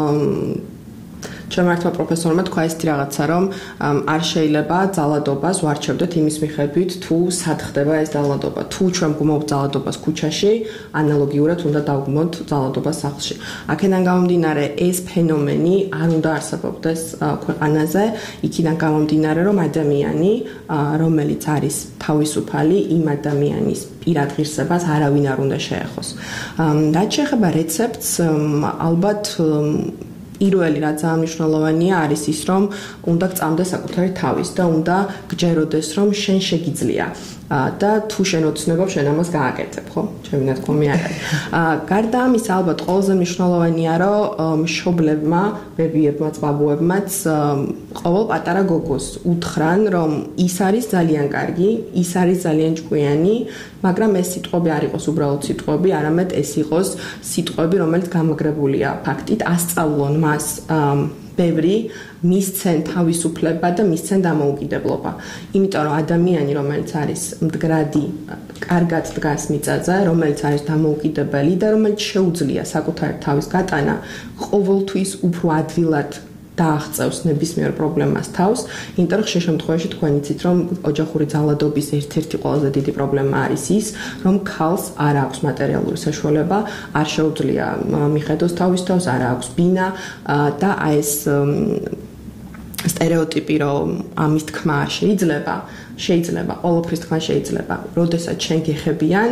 ჩემ ერთმა პროფესორმა თქვა ესეთი რაღაცა, რომ არ შეიძლება ძალადობას ვარჩევდეთ იმის მიხედვით, თუ სად ხდება ეს ძალადობა. თუ ჩვენ გვგმობთ ძალადობას ქუჩაში, ანალოგიურად უნდა დავგმოთ ძალადობას სახლში. აქედან გამომდინარე, ეს ფენომენი არ უნდა არსებობდეს ქვეყანაზე, იქიდან გამომდინარე, რომ ადამიანი, რომელიც არის თავისუფალი, იმ ადამიანის პირად ღირსებას არავინ არ უნდა შეეხოს. რაც შეეხება რეცეპტს, ალბათ პირველი რაც ძალიან მნიშვნელოვანია არის ის, რომ უნდა გწამდეს საკუთარი თავის და უნდა გჯეროდეს, რომ შენ შეგიძლია და თუ შენ ოცნებობ, შენ ამას გააკეთებ, ხო? ჩემი ნათქვამი არ არის. გარდა ამისა, ალბათ ყველაზე მნიშვნელოვანია, რომ მშობლებმა, ბებიებმაც, ბაბუებმაც ყოველ პატარა გოგოს უთხრან, რომ ის არის ძალიან კარგი, ის არის ძალიან ჭკვიანი, მაგრამ ეს სიტყვები არ იყოს უბრალოდ სიტყვები, არამედ ეს იყოს სიტყვები, რომელიც გამაგრებულია ფაქტით, ასწავლონ მას ბევრი მისცენ თავისუფლება და მისცენ დამოუკიდებლობა. იმიტომ რომ ადამიანი, რომელიც არის მდგრადი, კარგად დგას მიწაზე, რომელიც არის დამოუკიდებელი და რომელიც შეუძლია საკუთარი თავის გატანა, ყოველთვის უფრო ადვილად დააღწევს ნებისმიერ პრობლემას თავს, იმიტომ რომ ხშირ შემთხვევაში თქვენ იცით, რომ ოჯახური ძალადობის ერთ-ერთი ყველაზე დიდი პრობლემა არის ის, რომ ქალს არ აქვს მატერიალური საშუალება, არ შეუძლია მიხედოს თავის თავს, არ აქვს ბინა და აი ეს სტერეოტიპი, რომ ამის თქმა შეიძლება, შეიძლება, ყოველთვის თქმა შეიძლება. როდესაც შენ გეხებიან,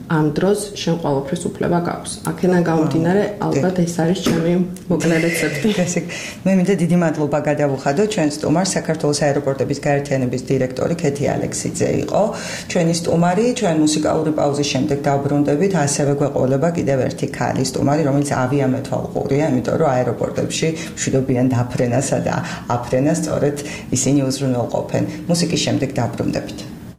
ამ დროს შენ ყველაფრის უფლება გაქვს. აქედან გამომდინარე, ალბათ ეს არის ჩემი მოკლე რეცეპტი. მე მინდა დიდი მადლობა გადავუხადო ჩვენ სტუმარს, საქართველოს აეროპორტების გაერთიანების დირექტორი ქეთი ალექსიძე იყო. ჩვენი სტუმარი, ჩვენ მუსიკალური პაუზის შემდეგ დავბრუნდებით, ასევე გვეყოლება კიდევ ერთი ქალი სტუმარი, რომელიც ავიამეთვალყურია, იმიტომ რომ აეროპორტებში მშვიდობიან დაფრენასა და აფრენას სწორედ ისინი უზრუნველყოფენ. მუსიკის შემდეგ დავბრუნდებით.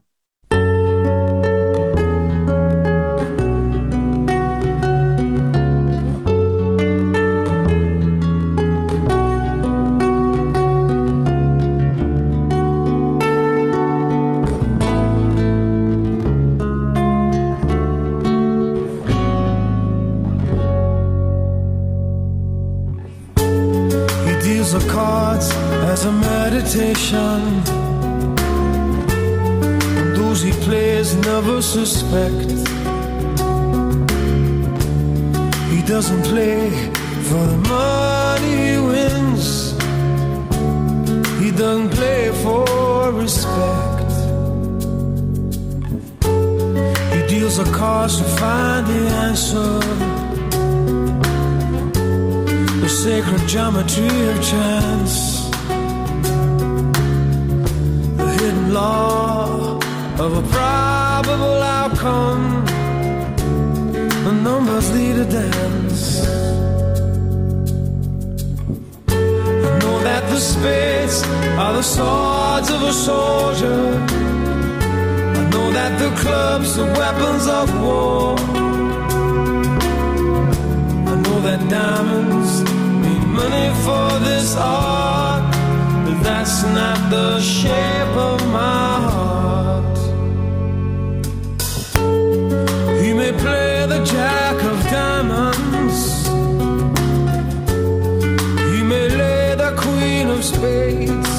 And those he plays never suspect. He doesn't play for the money he wins. He doesn't play for respect. He deals the cards to find the answer. The sacred geometry of chance. Law of a probable outcome. The numbers lead a dance. I know that the spades are the swords of a soldier. I know that the clubs are weapons of war. I know that diamonds mean money for this art. That's not the shape of my heart. He may play the jack of diamonds. He may lay the queen of spades.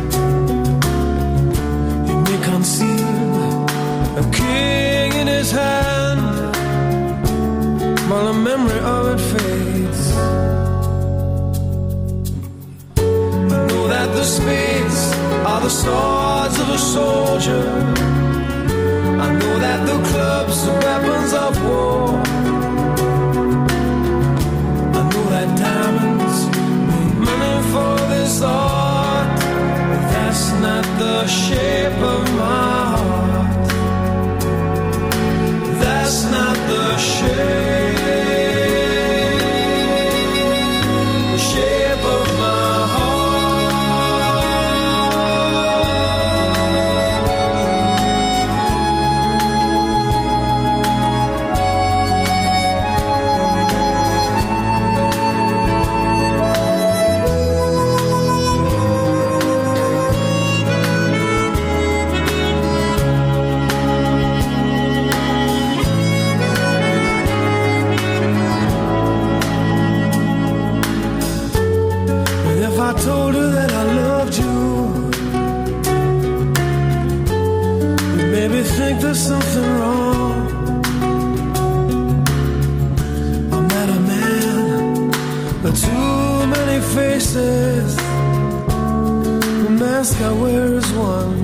He may conceal a king in his hand while the memory of it fades. That the spades are the swords of a soldier. I know that the clubs are weapons of war. I know that diamonds mean money for this art, but that's not the shape of my heart. That's not the shape, the shape of my heart. I told her that I loved you, you made me think there's something wrong. I'm not a man, but too many faces. The mask I wear is one.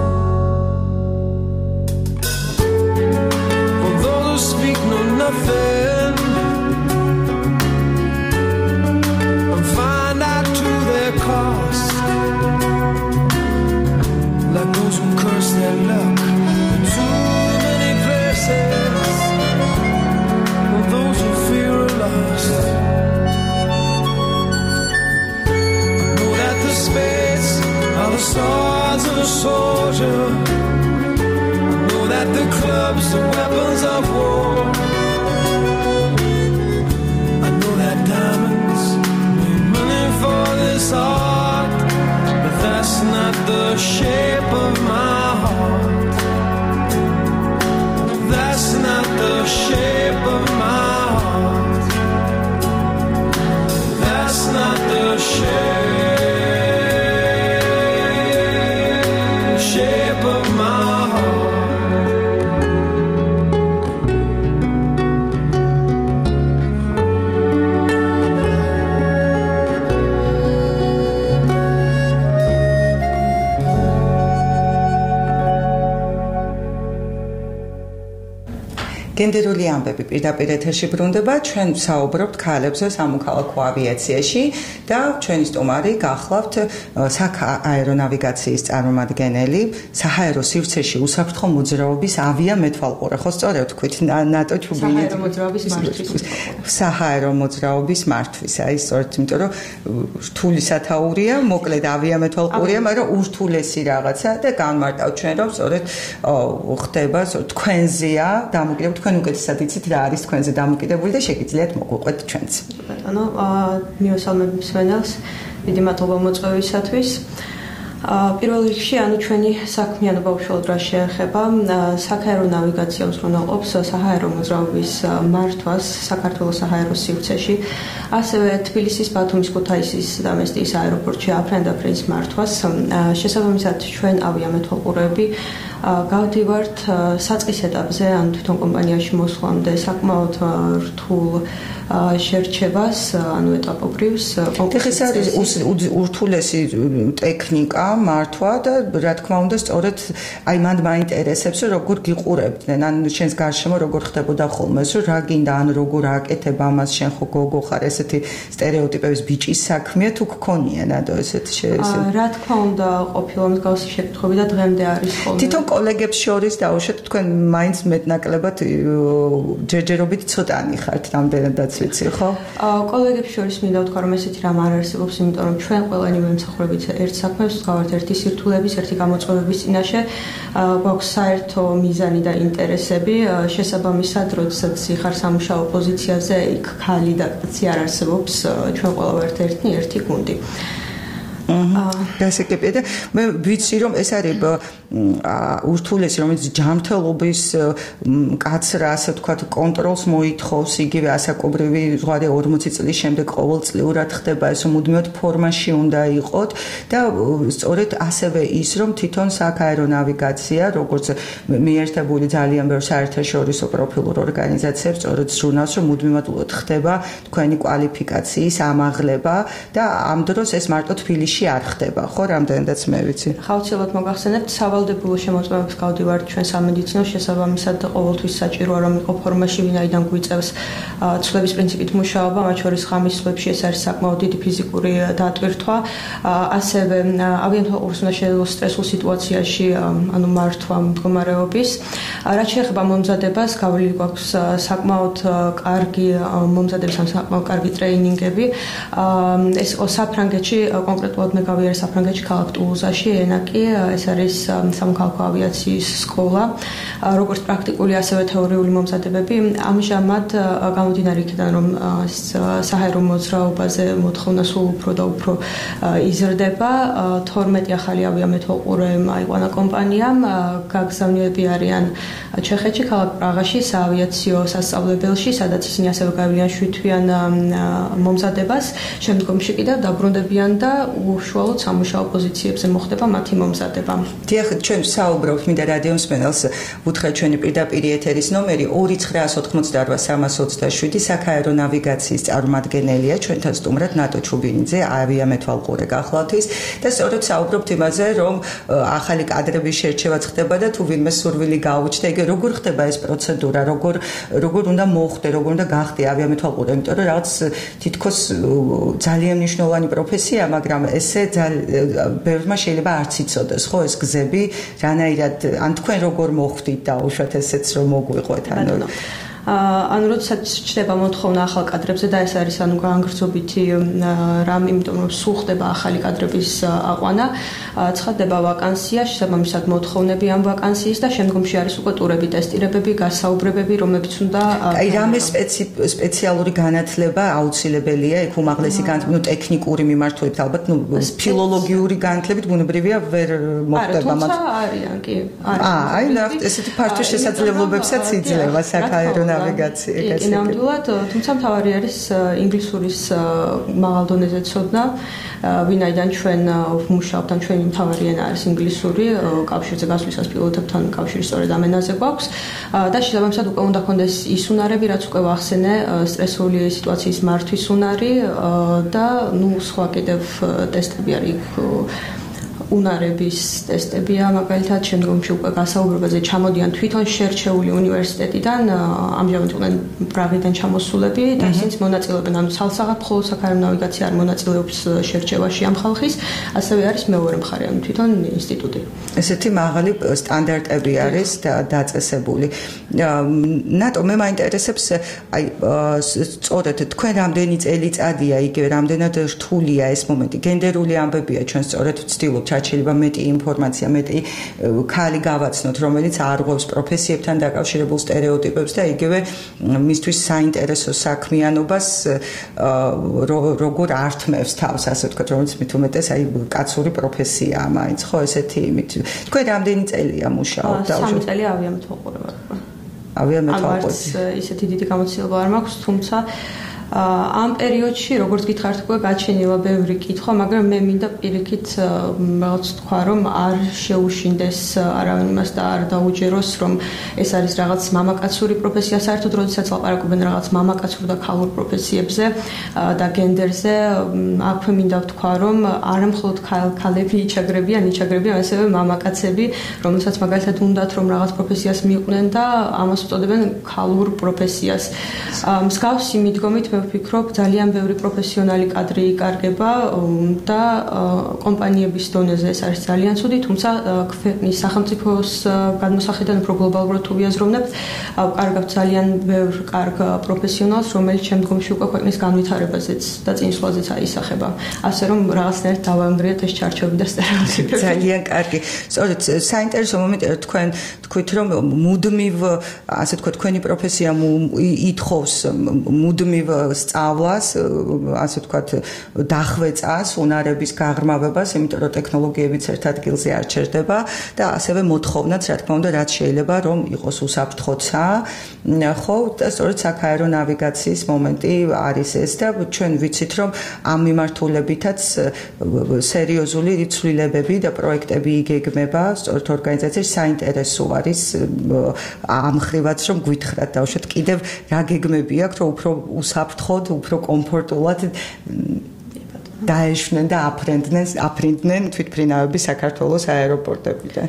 For those who speak know nothing, and find out to their cost, like those who curse their luck in too many places, or those who fear are lost. I know that the spades are the swords of a soldier. I know that the clubs are weapons of war. I know that diamonds mean money for this art, but that's not the shape of my heart. That's not the shape of my heart. That's not the shape, shape of my heart. გენდერული ამბები პირდაპირ ეთერში ბრუნდება. ჩვენ ვსაუბრობთ ქალებზე სამოქალაქო ავიაციაში და ჩვენი სტუმარი გახლავთ საქაერონავიგაციის წარმომადგენელი, საჰაერო სივრცეში უსაფრთხო მოძრაობის ავიამეთვალყურე, ხო სწორედ თქვით, ნატო ჩუბილი. საჰაერო მოძრაობის მართვის. საჰაერო მოძრაობის მართვის. აი სწორედ, იმიტომ რომ რთული სათაურია, მოკლედ ავიამეთვალყურია, მაგრამ ურთულესი რაღაცა და განმარტავ ჩვენ რომ სწორედ ხდება თქვენზეა დამოკიდებული, თქვენ უკეთესად იცით რა არის თქვენზე დამოკიდებული და შეგიძლიათ მოგვიყვეთ ჩვენც. ბატონო, მიესალმებ მსმენელს, დიდი მადლობა მოწვევისათვის. პირველ რიგში, ანუ ჩვენი საქმიანობა უშუალოდ რა შეეხება, საქაერო ნავიგაცია უზრუნველყოფს საჰაერო მოძრაობის მართვას საქართველოს საჰაერო სივრცეში, ასევე თბილისის, ბათუმის, ქუთაისის და მესტიის აეროპორტში აფრენ-დაფრენის მართვას. შესაბამისად, ჩვენ ავიამეთვალყურეები გავდივართ საწყის ეტაპზე, ან თვითონ კომპანიაში მოსვლამდე საკმაოდ რთულ შერჩევას, ანუ ეტაპობრივს. ეს არის ურთულესი ტექნიკა, მართვა და რა თქმა უნდა, სწორედ აი მანდ მაინტერესებს, რომ როგორ გიყურებდნენ, ან შენს გარშემო როგორ ხდებოდა ხოლმე, რომ რა გინდა, ან როგორ აკეთებ ამას, შენ ხო გოგო ხარ, ესეთი სტერეოტიპების ბიჭის საქმეა, თუ გქონია ნადო ესეთი შეესე. რა თქმა უნდა, ყოფილა მსგავსი შეკითხვები და დღემდე არის ხოლმე. თვითონ კოლეგებს შორის დაუშვათ, თქვენ მაინც მეტნაკლებად ჯერჯერობით ცოტანი ხართ, რამდენადაც ვიცი, ხო? კოლეგებს შორის მინდა ვთქვა, რომ ესეთი რამ არ არსებობს, იმიტომ რომ ჩვენ ყველანი ვემსახურებით ერთ საქმეს, ვსვავართ ერთი სირთულების, ერთი გამოწვევების წინაშე, გვაქვს საერთო მიზანი და ინტერესები, შესაბამისად, როდესაც იხარ სამუშაო პოზიციაზე, იქ ქალი და კაცი არ არსებობს, ჩვენ ყველა ვართ ერთი, ერთი გუნდი. გასაგებია და მე ვიცი რომ ეს არის ურთულესი რომელიც ჯანმრთელობის კაცრა ასე ვთქვათ კონტროლს მოითხოვს იგივე ასაკობრივი ზღვარი ორმოცი წლის შემდეგ ყოველწლიურად ხდება ეს მუდმივად ფორმაში უნდა იყოთ და სწორედ ასევე ის რომ თვითონ საქაერო ნავიგაცია როგორც მიერთებული ძალიან ბევრ საერთაშორისო პროფილურ ორგანიზაციებს სწორედ ჟურნალს რომ მუდმივად ხდება თქვენი კვალიფიკაციის ამაღლება და ამ დროს ეს მარტო თბილისში არ ხდება, ხო, რამდენადაც მე ვიცი. ხავცელად მოგახსენებთ, სავალდებულო შემოწმებებს გავდივართ ჩვენ სამედიცინო შესაბამისად ყოველთვის საჭიროა რომ იყო ფორმაში, ვინაიდან გვიწევს ცვლების პრინციპით მუშაობა, მათ შორის ღამის ცვლებში ეს არის საკმაოდ დიდი ფიზიკური დატვირთვა, ასევე ავიამეთვალყურს უნდა შეძლოს სტრესულ სიტუაციაში, ანუ მართვა მდგომარეობის. რაც შეეხება მომზადებას, გავლილი გვაქვს საკმაოდ კარგი მომზადების ან საკმაოდ კარგი ტრეინინგები. ეს იყო საფრანგეთში, კონკრეტულად მე გავიარე საფრანგეთში ქალაქ ტულუზაში, ენაკი, ეს არის სამოქალაქო ავიაციის სკოლა, როგორც პრაქტიკული, ასევე თეორიული მომზადებები. ამჟამად გამომდინარე იქიდან, რომ საჰაერო მოძრაობაზე მოთხოვნა სულ უფრო და უფრო იზრდება, თორმეტი ახალი ავიამეთვალყურე აიყვანა კომპანიამ, გაგზავნილები არიან ჩეხეთში, ქალაქ პრაღაში, საავიაციო სასწავლებელში, სადაც ისინი ასევე გავიან შვიდთვიან მომზადებას, შემდგომში კიდევ დაბრუნდებიან და უშუალოდ სამუშაო პოზიციებზე მოხდება მათი მომზადება. დიახ, ჩვენ ვსაუბრობთ მინდა რადიო მსმენელს უთხრა ჩვენი პირდაპირ ეთერის ნომერი ორი ცხრაას ოთხმოცდაარბა სამას ოცდაშვიდი საქაერო ნავიგაციის წარმომადგენელია ჩვენთან სტუმრად ნატო ჩუბინიძე ავიამეთვალყურე გახლავთ ის და სწორედ საუბრობთ იმაზე რომ ახალი კადრების შერჩევაც ხდება და თუ ვინმე სურვილი გაუჩნდა იგივე როგორ ხდება ეს პროცედურა როგორ როგორ უნდა მოხდე როგორ უნდა გახდე ავიამეთვალყურე იმიტომ რომ რაღაც თითქოს ძალიან მნიშვნელოვანი პროფესია მაგრამ ესე ბევრმა შეიძლება არც იცოდეს ხო ეს გზები რანაირად ან თქვენ როგორ მოხვდით და უშუალოდ ესეც რომ მოგვიყვეთ ანუ ანუ როდესაც ჩდება მოთხოვნა ახალ კადრებზე და ეს არის ანუ გაანგრძობითი რამ, იმიტომ რომ სულ ხდება ახალი კადრების აყვანა, ცხადდება ვაკანსია, შესაბამისად მოთხოვნები ამ ვაკანსიის და შემდგომში არის უკვე ტურები, ტესტირებები, გასაუბრებები, რომლებიც უნდა აი რამე სპეციალური განათლება აუცილებელია, იქ უმაღლესი განათლება, ნუ ტექნიკური მიმართულებით ალბათ, ნუ ფილოლოგიური განათლებით ბუნებრივია ვერ მოხდება მათ. არიან კი, არის. აა, აი ნახეთ, ესეთი ფართო შესაძლებლობებსაც იძლევა საქაერო ნავიგაცია გასაგებია. ნამდვილად, თუმცა მთავარი არის ინგლისურის მაღალ დონეზე ცოდნა, ვინაიდან ჩვენ ვმუშაობთ, ან ჩვენი მთავარი ენა არის ინგლისური, კავშირზე გასვლისას პილოტებთან კავშირი სწორედ ამ ენაზე გვაქვს და შესაბამისად უკვე უნდა ქონდეს ის უნარები, რაც უკვე ვახსენე, სტრესული სიტუაციის მართვის უნარი და ნუ სხვა კიდევ ტესტები არის უნარების ტესტებია, მაგალითად, შემდგომში უკვე გასაუბრებაზე ჩამოდიან თვითონ შერჩეული უნივერსიტეტიდან, ამჟამად იყვნენ პრაღიდან ჩამოსულები და ისინი მონაწილეობენ, ანუ სალსაღად მხოლოდ საქარო ნავიგაცია არ მონაწილეობს შერჩევაში ამ ხალხის, ასევე არის მეორე მხარე, ანუ თვითონ ინსტიტუტი. ესეთი მაღალი სტანდარტები არის დაწესებული. ნატო მე მაინტერესებს, აი, სწორედ თქვენ რამდენი წელიწადია იგივე, რამდენად რთულია ეს მომენტი, გენდერული ამბებია, ჩვენ სწორედ ვცდილობთ შეიძლება მეტი ინფორმაცია, მეტი ქალი გავაცნოთ, რომელიც არ ღვევს პროფესიებთან დაკავშირებულ სტერეოტიპებს და იგივე მისთვის საინტერესო საქმიანობას როგორ ართმევს თავს, ასე ვთქვათ, რომელიც მით უმეტეს აი კაცური პროფესიაა მაინც, ხო, ესეთი იმით. თქვენ რამდენი წელია მუშაობთ? სამი წელი ავიამეთვალყურება. ავიამეთვალყურება. ისეთი დიდი გამოცდილება არ მაქვს, თუმცა ამ პერიოდში, როგორც გითხარით, უკვე გაჩენილა ბევრი კითხვა, მაგრამ მე მინდა პირიქით რაღაც თქვა, რომ არ შეუშინდეს არავინ იმას და არ დაუჯეროს, რომ ეს არის რაღაც მამაკაცური პროფესია, საერთოდ როდესაც ლაპარაკობენ რაღაც მამაკაცურ და ქალურ პროფესიებზე და გენდერზე, აქვე მინდა ვთქვა, რომ არა მხოლოდ ქალები იჩაგრებიან, იჩაგრებიან ასევე მამაკაცები, რომელსაც მაგალითად უნდათ, რომ რაღაც პროფესიას მიიყვნენ და ამას უწოდებენ ქალურ პროფესიას. მსგავსი მიდგომით მე ვფიქრობ, ძალიან ბევრი პროფესიონალი კადრი იკარგება და კომპანიების დონეზე ეს არის ძალიან ცუდი, თუმცა ქვეყნის სახელმწიფოს გადმოსახედიდან უფრო გლობალურად თუ ვიაზროვნებთ, ვკარგავთ ძალიან ბევრ კარგ პროფესიონალს, რომელიც შემდგომში უკვე ქვეყნის განვითარებაზეც და წინსვლაზეც აისახება. ასე რომ რაღაცნაირად დავაუნდრიათ ეს ჩარჩოები და სტერეოტიპები. ძალიან კარგი. სწორედ საინტერესო მომენტია, თქვენ თქვით, რომ მუდმივ, ასე თქვა, თქვენი პროფესია ითხოვს მუდმივ სწავლას, ასე ვთქვათ, დახვეწას, უნარების გაღრმავებას, იმიტომ რომ ტექნოლოგიებიც ერთ ადგილზე არ ჩერდება და ასევე მოთხოვნაც, რა თქმა უნდა, რაც შეიძლება რომ იყოს უსაფრთხოცა, ხო, და სწორედ საქაერო ნავიგაციის მომენტი არის ეს და ჩვენ ვიცით, რომ ამ მიმართულებითაც სერიოზული ცვლილებები და პროექტები იგეგმება, სწორედ ორგანიზაციაში საინტერესო არის ამ ხრივაც რომ გვითხრათ დავუშვათ, კიდევ რა გეგმები აქვს, რომ უფრო უსაფრთხოდ, უფრო კომფორტულად დაეშვნენ და აფრენდნენ, აფრინდნენ თვითმფრინავები საქართველოს აეროპორტებიდან.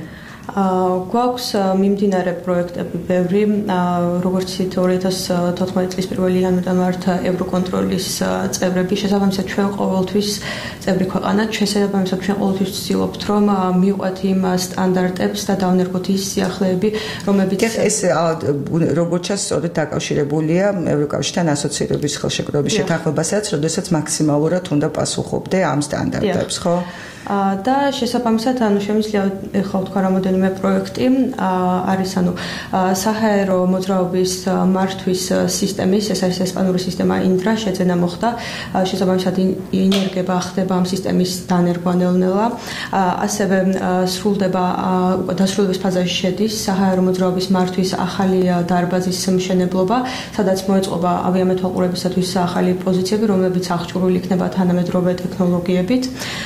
გვაქვს მიმდინარე პროექტები ბევრი, როგორც ისეთ ორი ათას თოთხმეტი წლის პირველი იანვრიდან ვართ ევროკონტროლის წევრები, შესაბამისად ჩვენ ყოველთვის წევრი ქვეყანა, შესაბამისად ჩვენ ყოველთვის ვცდილობთ, რომ მივყვეთ იმ სტანდარტებს და დავნერგოთ ის სიახლეები, რომლებიც ეს როგორც ჩანს სწორედ დაკავშირებულია ევროკავშირთან ასოცირების ხელშეკრულების შეთანხმებასაც, როდესაც მაქსიმალურად უნდა პასუხობდე ამ სტანდარტებს, ხო? და შესაბამისად, ანუ შემიძლია ეხლა ვთქვა რამოდენიმე პროექტი არის, ანუ საჰაერო მოძრაობის მართვის სისტემის, ეს არის ესპანური სისტემა ინტრა, შეძენა მოხდა, შესაბამისად ინერგება ხდება ამ სისტემის დანერგვა ნელ-ნელა, ასევე სრულდება უკვე დასრულების ფაზაში შედის საჰაერო მოძრაობის მართვის ახალი დარბაზის მშენებლობა, სადაც მოეწყობა ავიამეთვალყურებისათვის ახალი პოზიციები, რომლებიც აღჭურვილი იქნება თანამედროვე ტექნოლოგიებით.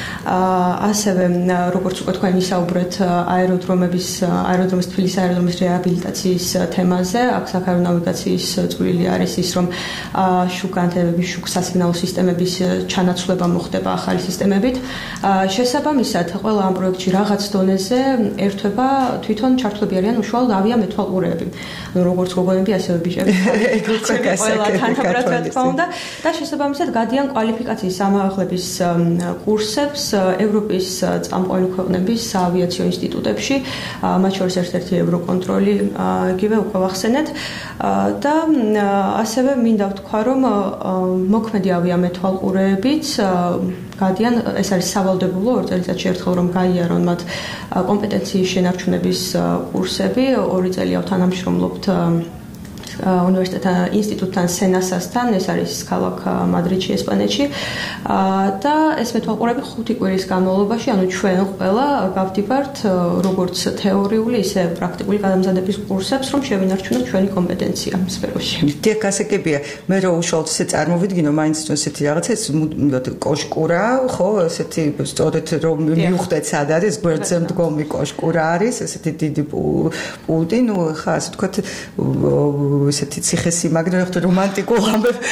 ასევე როგორც უკვე თქვენ ისაუბრეთ აეროდრომების აეროდრომის თბილისის აეროდრომის რეაბილიტაციის თემაზე, აქ საქარო ნავიგაციის წვლილი არის ის, რომ შუქგანთებების, შუქსასიგნალო სისტემების ჩანაცვლება მოხდება ახალი სისტემებით. შესაბამისად, ყველა ამ პროექტში რაღაც დონეზე ერთვება თვითონ ჩართულები არიან უშუალოდ ავიამეთვალყურეები. ანუ როგორც გოგონები, ასევე ბიჭები. ყველა თანაბრად რა თქმა უნდა და შესაბამისად გადიან კვალიფიკაციის ამაღლების კურსებს ევროპის წამყვანი ქვეყნების საავიაციო ინსტიტუტებში, მათ შორის ერთ-ერთი ევროკონტროლი იგივე უკვე ვახსენეთ და ასევე მინდა ვთქვა, რომ მოქმედი ავიამეთვალყურეებიც გადიან, ეს არის სავალდებულო ორ წელიწადში ერთხელ რომ გაიარონ მათ კომპეტენციის შენარჩუნების კურსები, ორი წელია თანამშრომლობთ უნივერსიტეტთან, ინსტიტუტთან სენასასთან, ეს არის ქალაქ მადრიდში, ესპანეთში. და ეს მეთვალყურეები ხუთი კვირის განმავლობაში, ანუ ჩვენ ყველა გავდივართ როგორც თეორიული, ისე პრაქტიკული გადამზადების კურსებს, რომ შევინარჩუნოთ ჩვენი კომპეტენცია ამ სფეროში. დიახ, ასეკებია. მე რო უშუალოდ ესე წარმოვიდგინო, მაინც ესეთი რაღაცა, ეს კოშკურა, ხო, ესეთი სწორედ რომ მივხვდეთ სად არის, გვერდზე მდგომი კოშკურა არის, ესეთი დიდი პულტი, ნუ ხა ასე ვთქვათ ესეთი ციხესიმაგრე რა ხდება რომანტიკულ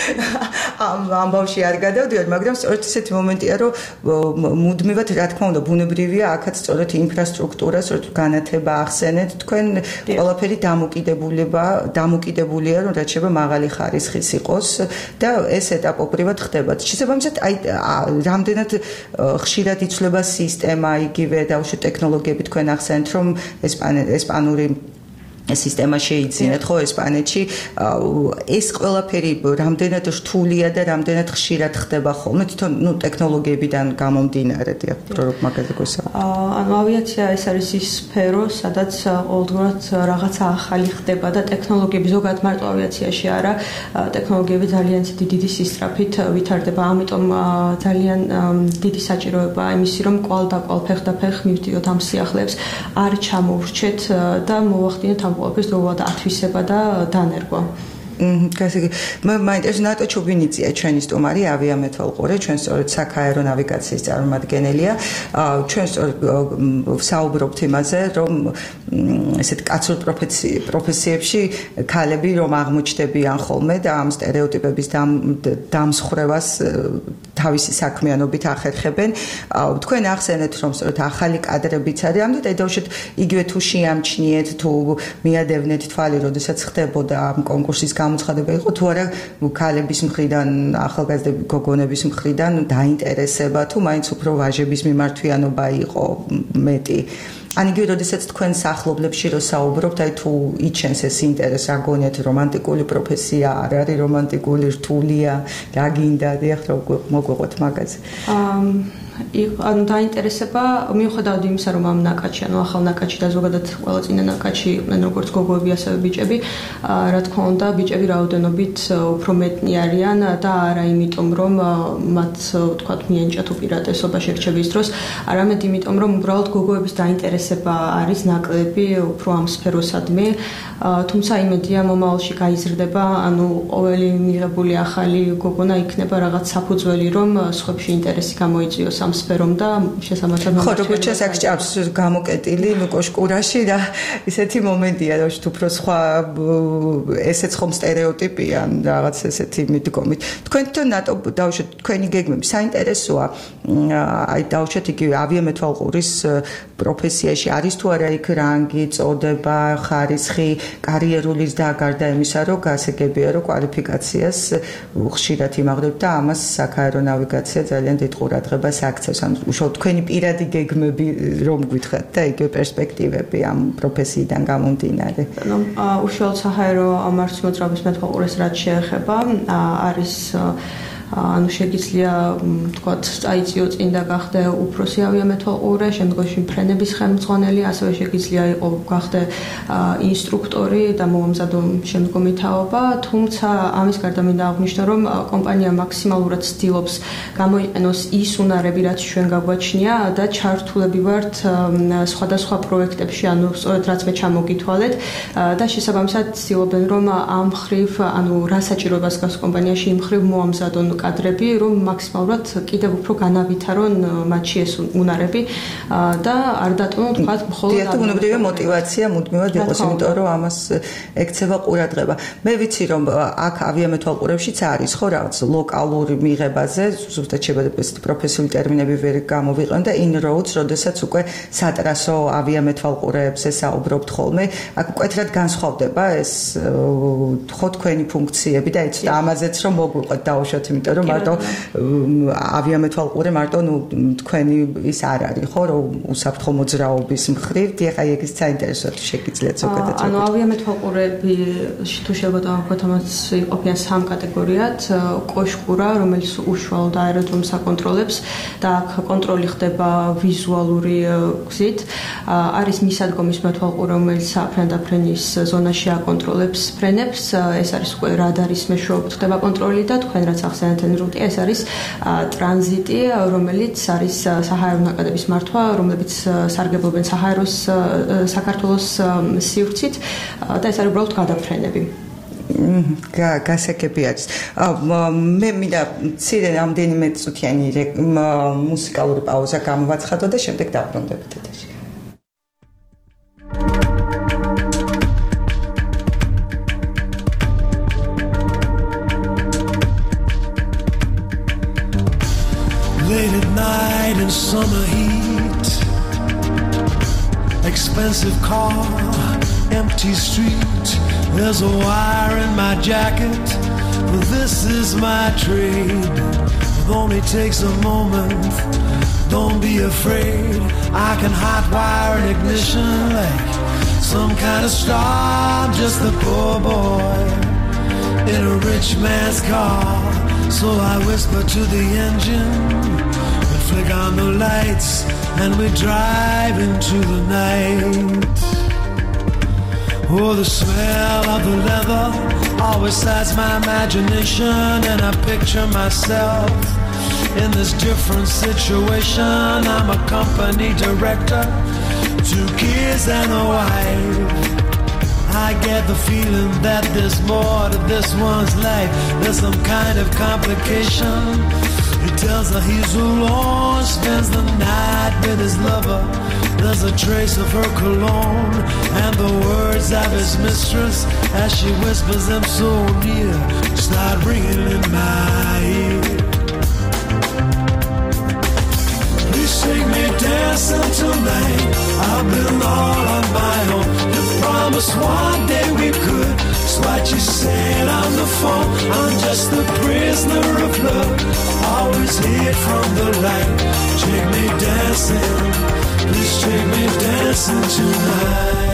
ამ ამბავში არ გადავდივარ, მაგრამ სწორედ ესეთი მომენტია, რომ მუდმივად რა თქმა უნდა ბუნებრივია აქაც სწორედ ინფრასტრუქტურა, სწორედ განათება ახსენეთ, თქვენ ყველაფერი დამოკიდებულება, დამოკიდებულია, რომ რაც შეიძლება მაღალი ხარისხის იყოს და ეს ეტაპობრივად ხდება. შესაბამისად, აი რამდენად ხშირად იცვლება სისტემა, იგივე დაუშვათ ტექნოლოგიები თქვენ ახსენეთ, რომ ესპანური სისტემა შეიძინეთ ხო ესპანეთში ეს ყველაფერი რამდენად რთულია და რამდენად ხშირად ხდება ხოლმე თვითონ ნუ ტექნოლოგიებიდან გამომდინარე რომ მაგაზე გესაუბრებ. ანუ ავიაცია ეს არის ის სფერო, სადაც ყოველდღურად რაღაცა ახალი ხდება და ტექნოლოგიები ზოგადად მარტო ავიაციაში არა, ტექნოლოგიები ძალიან დიდი სისწრაფით ვითარდება, ამიტომ ძალიან დიდი საჭიროება იმისი რომ კვალ და კვალ ფეხ და ფეხ მივდიოთ ამ სიახლეებს, არ ჩამოვრჩეთ და მოვახდინოთ ამ ყველაფერს უბრალოდ ათვისება და დანერგვა. კასი მე მაინტერესებს ნატო ჩუბინიცია ჩვენი სტუმარი ავიამეთვალყურე ჩვენ სწორედ საქაერო ნავიგაციის წარმომადგენელია ჩვენ სწორედ საუბრობთ იმაზე რომ ესეთ კაცურ პროფესიებში ქალები რომ აღმოჩნდებიან ხოლმე და ამ სტერეოტიპების დამსხრევას თავისი საქმიანობით ახერხებენ თქვენ ახსენეთ რომ სწორედ ახალი კადრებიც არის ამდენ და დაუშვათ იგივე თუ შეამჩნიეთ თუ მიადევნეთ თვალი როდესაც ხდებოდა ამ კონკურსის გამოცხადება იყო თუ არა ქალების მხრიდან ახალგაზრდები გოგონების მხრიდან დაინტერესება თუ მაინც უფრო ვაჟების მიმართვიანობა იყო მეტი ან იგივე როდესაც თქვენ სახლობლებში რო საუბრობთ აი თუ იჩენს ეს ინტერესი რა გონიათ რომანტიკული პროფესია არ არის რომანტიკული რთულია რა გინდა დიახ რო მოგვეყოთ მაგაზე ანუ დაინტერესება მიუხედავად იმისა რომ ამ ნაკაჩი ანუ ახალ ნაკაჩი და ზოგადად ყველა წინა ნაკაჩი იყვნენ როგორც გოგოები ასევე ბიჭები რა თქმა უნდა ბიჭები რაოდენობით უფრო მეტნი არიან და არა იმიტომ რომ მათ ვთქვათ მიენჭათ უპირატესობა შერჩევის დროს არამედ იმიტომ რომ უბრალოდ გოგოების დაინტერესება არის ნაკლები უფრო ამ სფეროსადმი თუმცა იმედია მომავალში გაიზრდება ანუ ყოველი მიღებული ახალი გოგონა იქნება რაღაც საფუძველი რომ სხვებში ინტერესი გამოიწვიოს ამ სფერომ და შესაბამისად ხო როგორც შესაძლოა გამოკეტილი კოშკურაში და ისეთი მომენტია რომ უფრო სხვა ესეც ხომ სტერეოტიპია რაღაც ესეთი მიდგომით თქვენ თვითონ ნატო დაუშვათ თქვენი გეგმები საინტერესოა აი დაუშვათ იგივე ავიამეთვალყურის პროფესიაში არის თუ არა იქ რანგი წოდება ხარისხი კარიერულის და გარდა იმისა რომ გასაგებია რომ კვალიფიკაციას ხშირად იმაღლებ და ამას საქაერო ნავიგაცია ძალიან დიდ ყურადღებას აქცევს ან უშუალოდ თქვენი პირადი გეგმები რომ გვითხრათ და იგივე პერსპექტივები ამ პროფესიიდან გამომდინარე ანუ უშუალოდ საჰაერო მართვის მოძრაობის მეთვალყურეს რაც შეეხება არის ანუ შეგიძლია თქვათ წაიწიო წინ და გახდე უფროსი ავიამეთვალყურე, შემდგომში ფრენების ხელმძღვანელი, ასევე შეგიძლია იყო გახდე ინსტრუქტორი და მომამზადო შემდგომი თაობა, თუმცა ამის გარდა მინდა აღვნიშნო, რომ კომპანია მაქსიმალურად ცდილობს გამოიყენოს ის უნარები, რაც ჩვენ გაგვაჩნია და ჩართულები ვართ სხვადასხვა პროექტებში, ანუ სწორედ რაც მე ჩამოგითვალეთ და შესაბამისად ცდილობენ რომ ამ ხრივ, ანუ რა საჭიროებას გას კომპანიაში იმ ხრივ მოამზადონ კადრები, რომ მაქსიმალურად კიდევ უფრო განავითარონ მათში ეს უნარები და არ დატოვონ თქვათ მხოლოდ დიეტუნებრივი მოტივაცია მუდმივად იყოს, იმიტომ რომ ამას ექცევა ყურადღება. მე ვიცი რომ აქ ავიამეთვალყურებშიც არის ხო რაღაც ლოკალური მიღებაზე, ზუსტად შეიძლება ეს პროფესიული ტერმინები ვერ გამოვიყენ და in-roads, როდესაც უკვე სატრასო ავიამეთვალყურეებზე საუბრობთ ხოლმე, აქ მკვეთრად განსხვავდება ეს ხო თქვენი ფუნქციები და იცით ამაზეც რომ მოგვიყვეთ დაუშვათ იმიტომ რომ მარტო ავიამეთვალყურე მარტო ნუ თქვენი ის არ არის ხო რომ უსაფრთხო მოძრაობის მხრივ დიახ აი ეგეც საინტერესოა თუ შეგიძლიათ ზოგადად ანუ ავიამეთვალყურები თუ შეიძლება ვთქვათ ამას იყოფიან სამ კატეგორიად კოშკურა რომელიც უშუალოდ აეროდრომს აკონტროლებს და აქ კონტროლი ხდება ვიზუალური გზით არის მისადგომის მეთვალყურე რომელიც საფრენ-დაფრენის ზონაში აკონტროლებს ფრენებს ეს არის უკვე რადარის მეშვეობით ხდება კონტროლი და თქვენ რაც ახსენეთ რუტი ეს არის ტრანზიტი რომელიც არის საჰაერო ნაკადების მართვა რომლებიც სარგებლობენ საჰაეროს საქართველოს სივრცით და ეს არის უბრალოდ გადაფრენები გასაგები არის. მე მინდა ცირე რამდენიმე წუთიანი მუსიკალური პაუზა გამოვაცხადო და შემდეგ დავბრუნდებით ეთერში. expensive car, empty street. There's a wire in my jacket, but this is my trade. It only takes a moment, don't be afraid. I can hotwire an ignition like some kind of star. I'm just a poor boy in a rich man's car. So I whisper to the engine, we flick on the lights, and we drive into the night. Oh, the smell of the leather always excites my imagination, and I picture myself in this different situation. I'm a company director, two kids and a wife. I get the feeling that there's more to this one's life. There's some kind of complication. He tells her he's alone, spends the night with his lover. There's a trace of her cologne and the words of his mistress as she whispers them so near, start ringing in my ear. Please take me dancing tonight. I've been all on my own. You promised one day we could. It's what you said on the phone. I'm just a prisoner of love, always hid from the light. Take me dancing, please take me dancing tonight.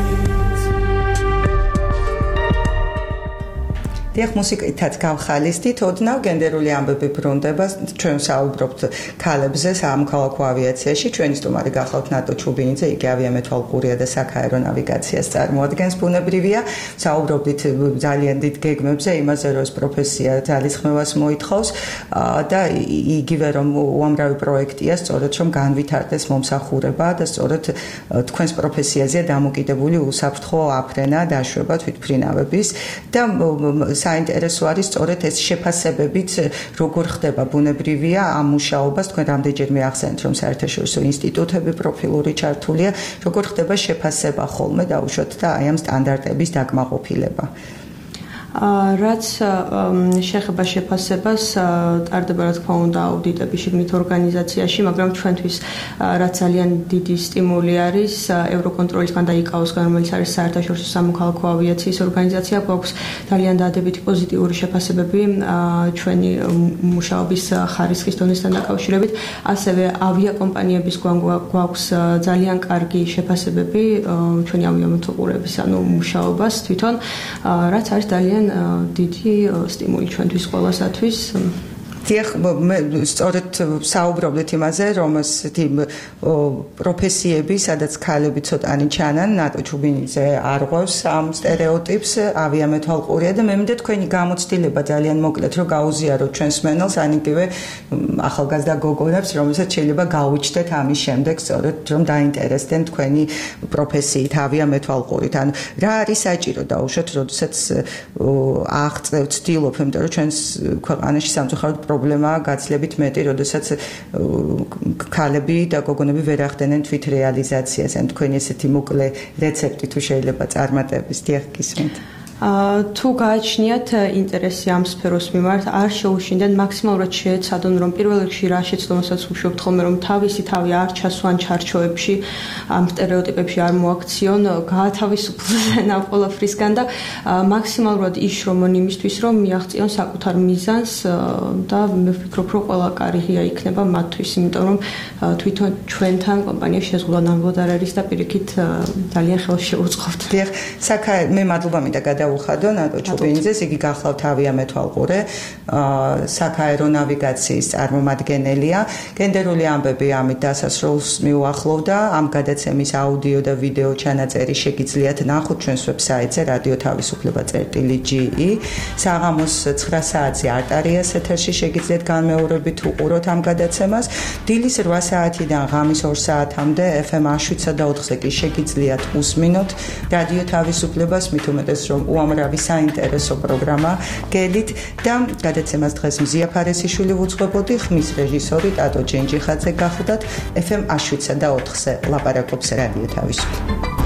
დიახ, მუსიკითაც გავხალისდით, ოდნავ გენდერული ამბები ბრუნდება, ჩვენ საუბრობთ ქალებზე სამოქალაქო ავიაციაში. ჩვენი სტუმარი გახლავთ ნატო ჩუბინიძე, იგი ავიამეთვალყურია და საქაერო ნავიგაციას წარმოადგენს. ბუნებრივია, საუბრობდით ძალიან დიდ გეგმებზე, იმაზე, რომ ეს პროფესია ძალისხმევას მოითხოვს და იგივე რომ უამრავი პროექტია, სწორედ რომ განვითარდეს მომსახურება და სწორედ თქვენს პროფესიაზეა დამოკიდებული უსაფრთხო აფრენა, დაშვება თვითმფრინავების და საინტერესო არის სწორედ ეს შეფასებებით როგორ ხდება ბუნებრივია ამ მუშაობას თქვენ რამდენჯერმე ახსენეთ რომ საერთაშორისო ინსტიტუტები პროფილური ჩართულია როგორ ხდება შეფასება ხოლმე დაუშვათ და აი ამ სტანდარტების დაკმაყოფილება რაც შეეხება შეფასებას ტარდება რა თქმა უნდა აუდიტები შიგნით ორგანიზაციაში მაგრამ ჩვენთვის რაც ძალიან დიდი სტიმული არის ევროკონტროლის განdaikaos-გან რომელიც არის საერთაშორისო სამოქალაქო ავიაციის ორგანიზაცია გვაქვს ძალიან დადებითი პოზიტიური შეფასებები ჩვენი მუშაობის ხარისხის დონესთან დაკავშირებით ასევე ავიაკომპანიების გვაქვს ძალიან კარგი შეფასებები ჩვენი ავიამეთვალყურების ანუ მუშაობას თვითონ რაც არის ძალიან დიდი სტიმული ჩვენთვის ყველასათვის დიახ, მე სწორედ საუბრობდით იმაზე, რომ ესეთი პროფესიები, სადაც ქალები ცოტანი ჩანან, ნატო ჩუბინიძე არღვევს ამ სტერეოტიპს, ავიამეთვალყურია და მე მინდა თქვენი გამოცდილება ძალიან მოკლედ, რომ გაუზიაროთ ჩვენს მენელს, ანიგივე ახალგაზრდა გოგონებს, რომელსაც შეიძლება გაუჩნდეთ ამის შემდეგ, სწორედ რომ დაინტერესდნენ თქვენი პროფესიით, ავიამეთვალყურით. ანუ რა არის საჭირო დაუშვათ, როდესაც აღწევ ცდილობ, იმიტომ რომ ჩვენს ქვეყანაში სამწუხაროდ პრობლემაა გაცლებით მეტი, როდესაც ქალები და გოგონები ვერ ახდენენ თვით რეალიზაციას. ან თქვენი ესეთი მოკლე რეცეპტი თუ შეიძლება წარმატების დიახ გისმენთ. თუ გააჩნიათ ინტერესი ამ სფეროს მიმართ, არ შეუშინდენ მაქსიმალურად შეეცადონ, რომ პირველ რიგში რა შეცდომასაც უშვებთ ხოლმე, რომ თავისი თავი არ ჩასვან ჩარჩოებში, ამ სტერეოტიპებში არ მოაქციონ, გაათავისუფლდნენ ამ ყველაფრისგან და მაქსიმალურად იშრომონ იმისთვის, რომ მიაღწიონ საკუთარ მიზანს და მე ვფიქრობ, რომ ყველა კარგია იქნება მათთვის, იმიტომ რომ თვითონ ჩვენთან კომპანია შეზღუდვა ნამდვილად არ არის და პირიქით ძალიან ხელს შეუწყობთ. დიახ, საქაე მე მადლობა მინდა გადა უხადო ნატო ჩუბინიძეს, იგი გახლავთ ავიამეთვალყურე, საქაერო ნავიგაციის წარმომადგენელია. გენდერული ამბები ამით დასასრულს მიუახლოვდა. ამ გადაცემის აუდიო და ვიდეო ჩანაწერი შეგიძლიათ ნახოთ ჩვენს ვებსაიტზე რადიო თავისუფლება წერტილი ჯი ი. საღამოს ცხრა საათზე არტარიას ეთერში შეგიძლიათ განმეორებით უყუროთ ამ გადაცემას. დილის რვა საათიდან ღამის ორ საათამდე ეფ ემ შვიდსა და ოთხზე კი შეგიძლიათ უსმინოთ რადიო თავისუფლებას, მით უმეტეს რომ უამრავი საინტერესო პროგრამა გელით და გადაცემას დღეს მზია ფარესიშვილი უძღვებოდი, ხმის რეჟისორი ტატო ჯენჯიხაძე გახლდათ, ეფ ემ შვიდსა და ოთხზე ლაპარაკობს რადიო თავისუფლება.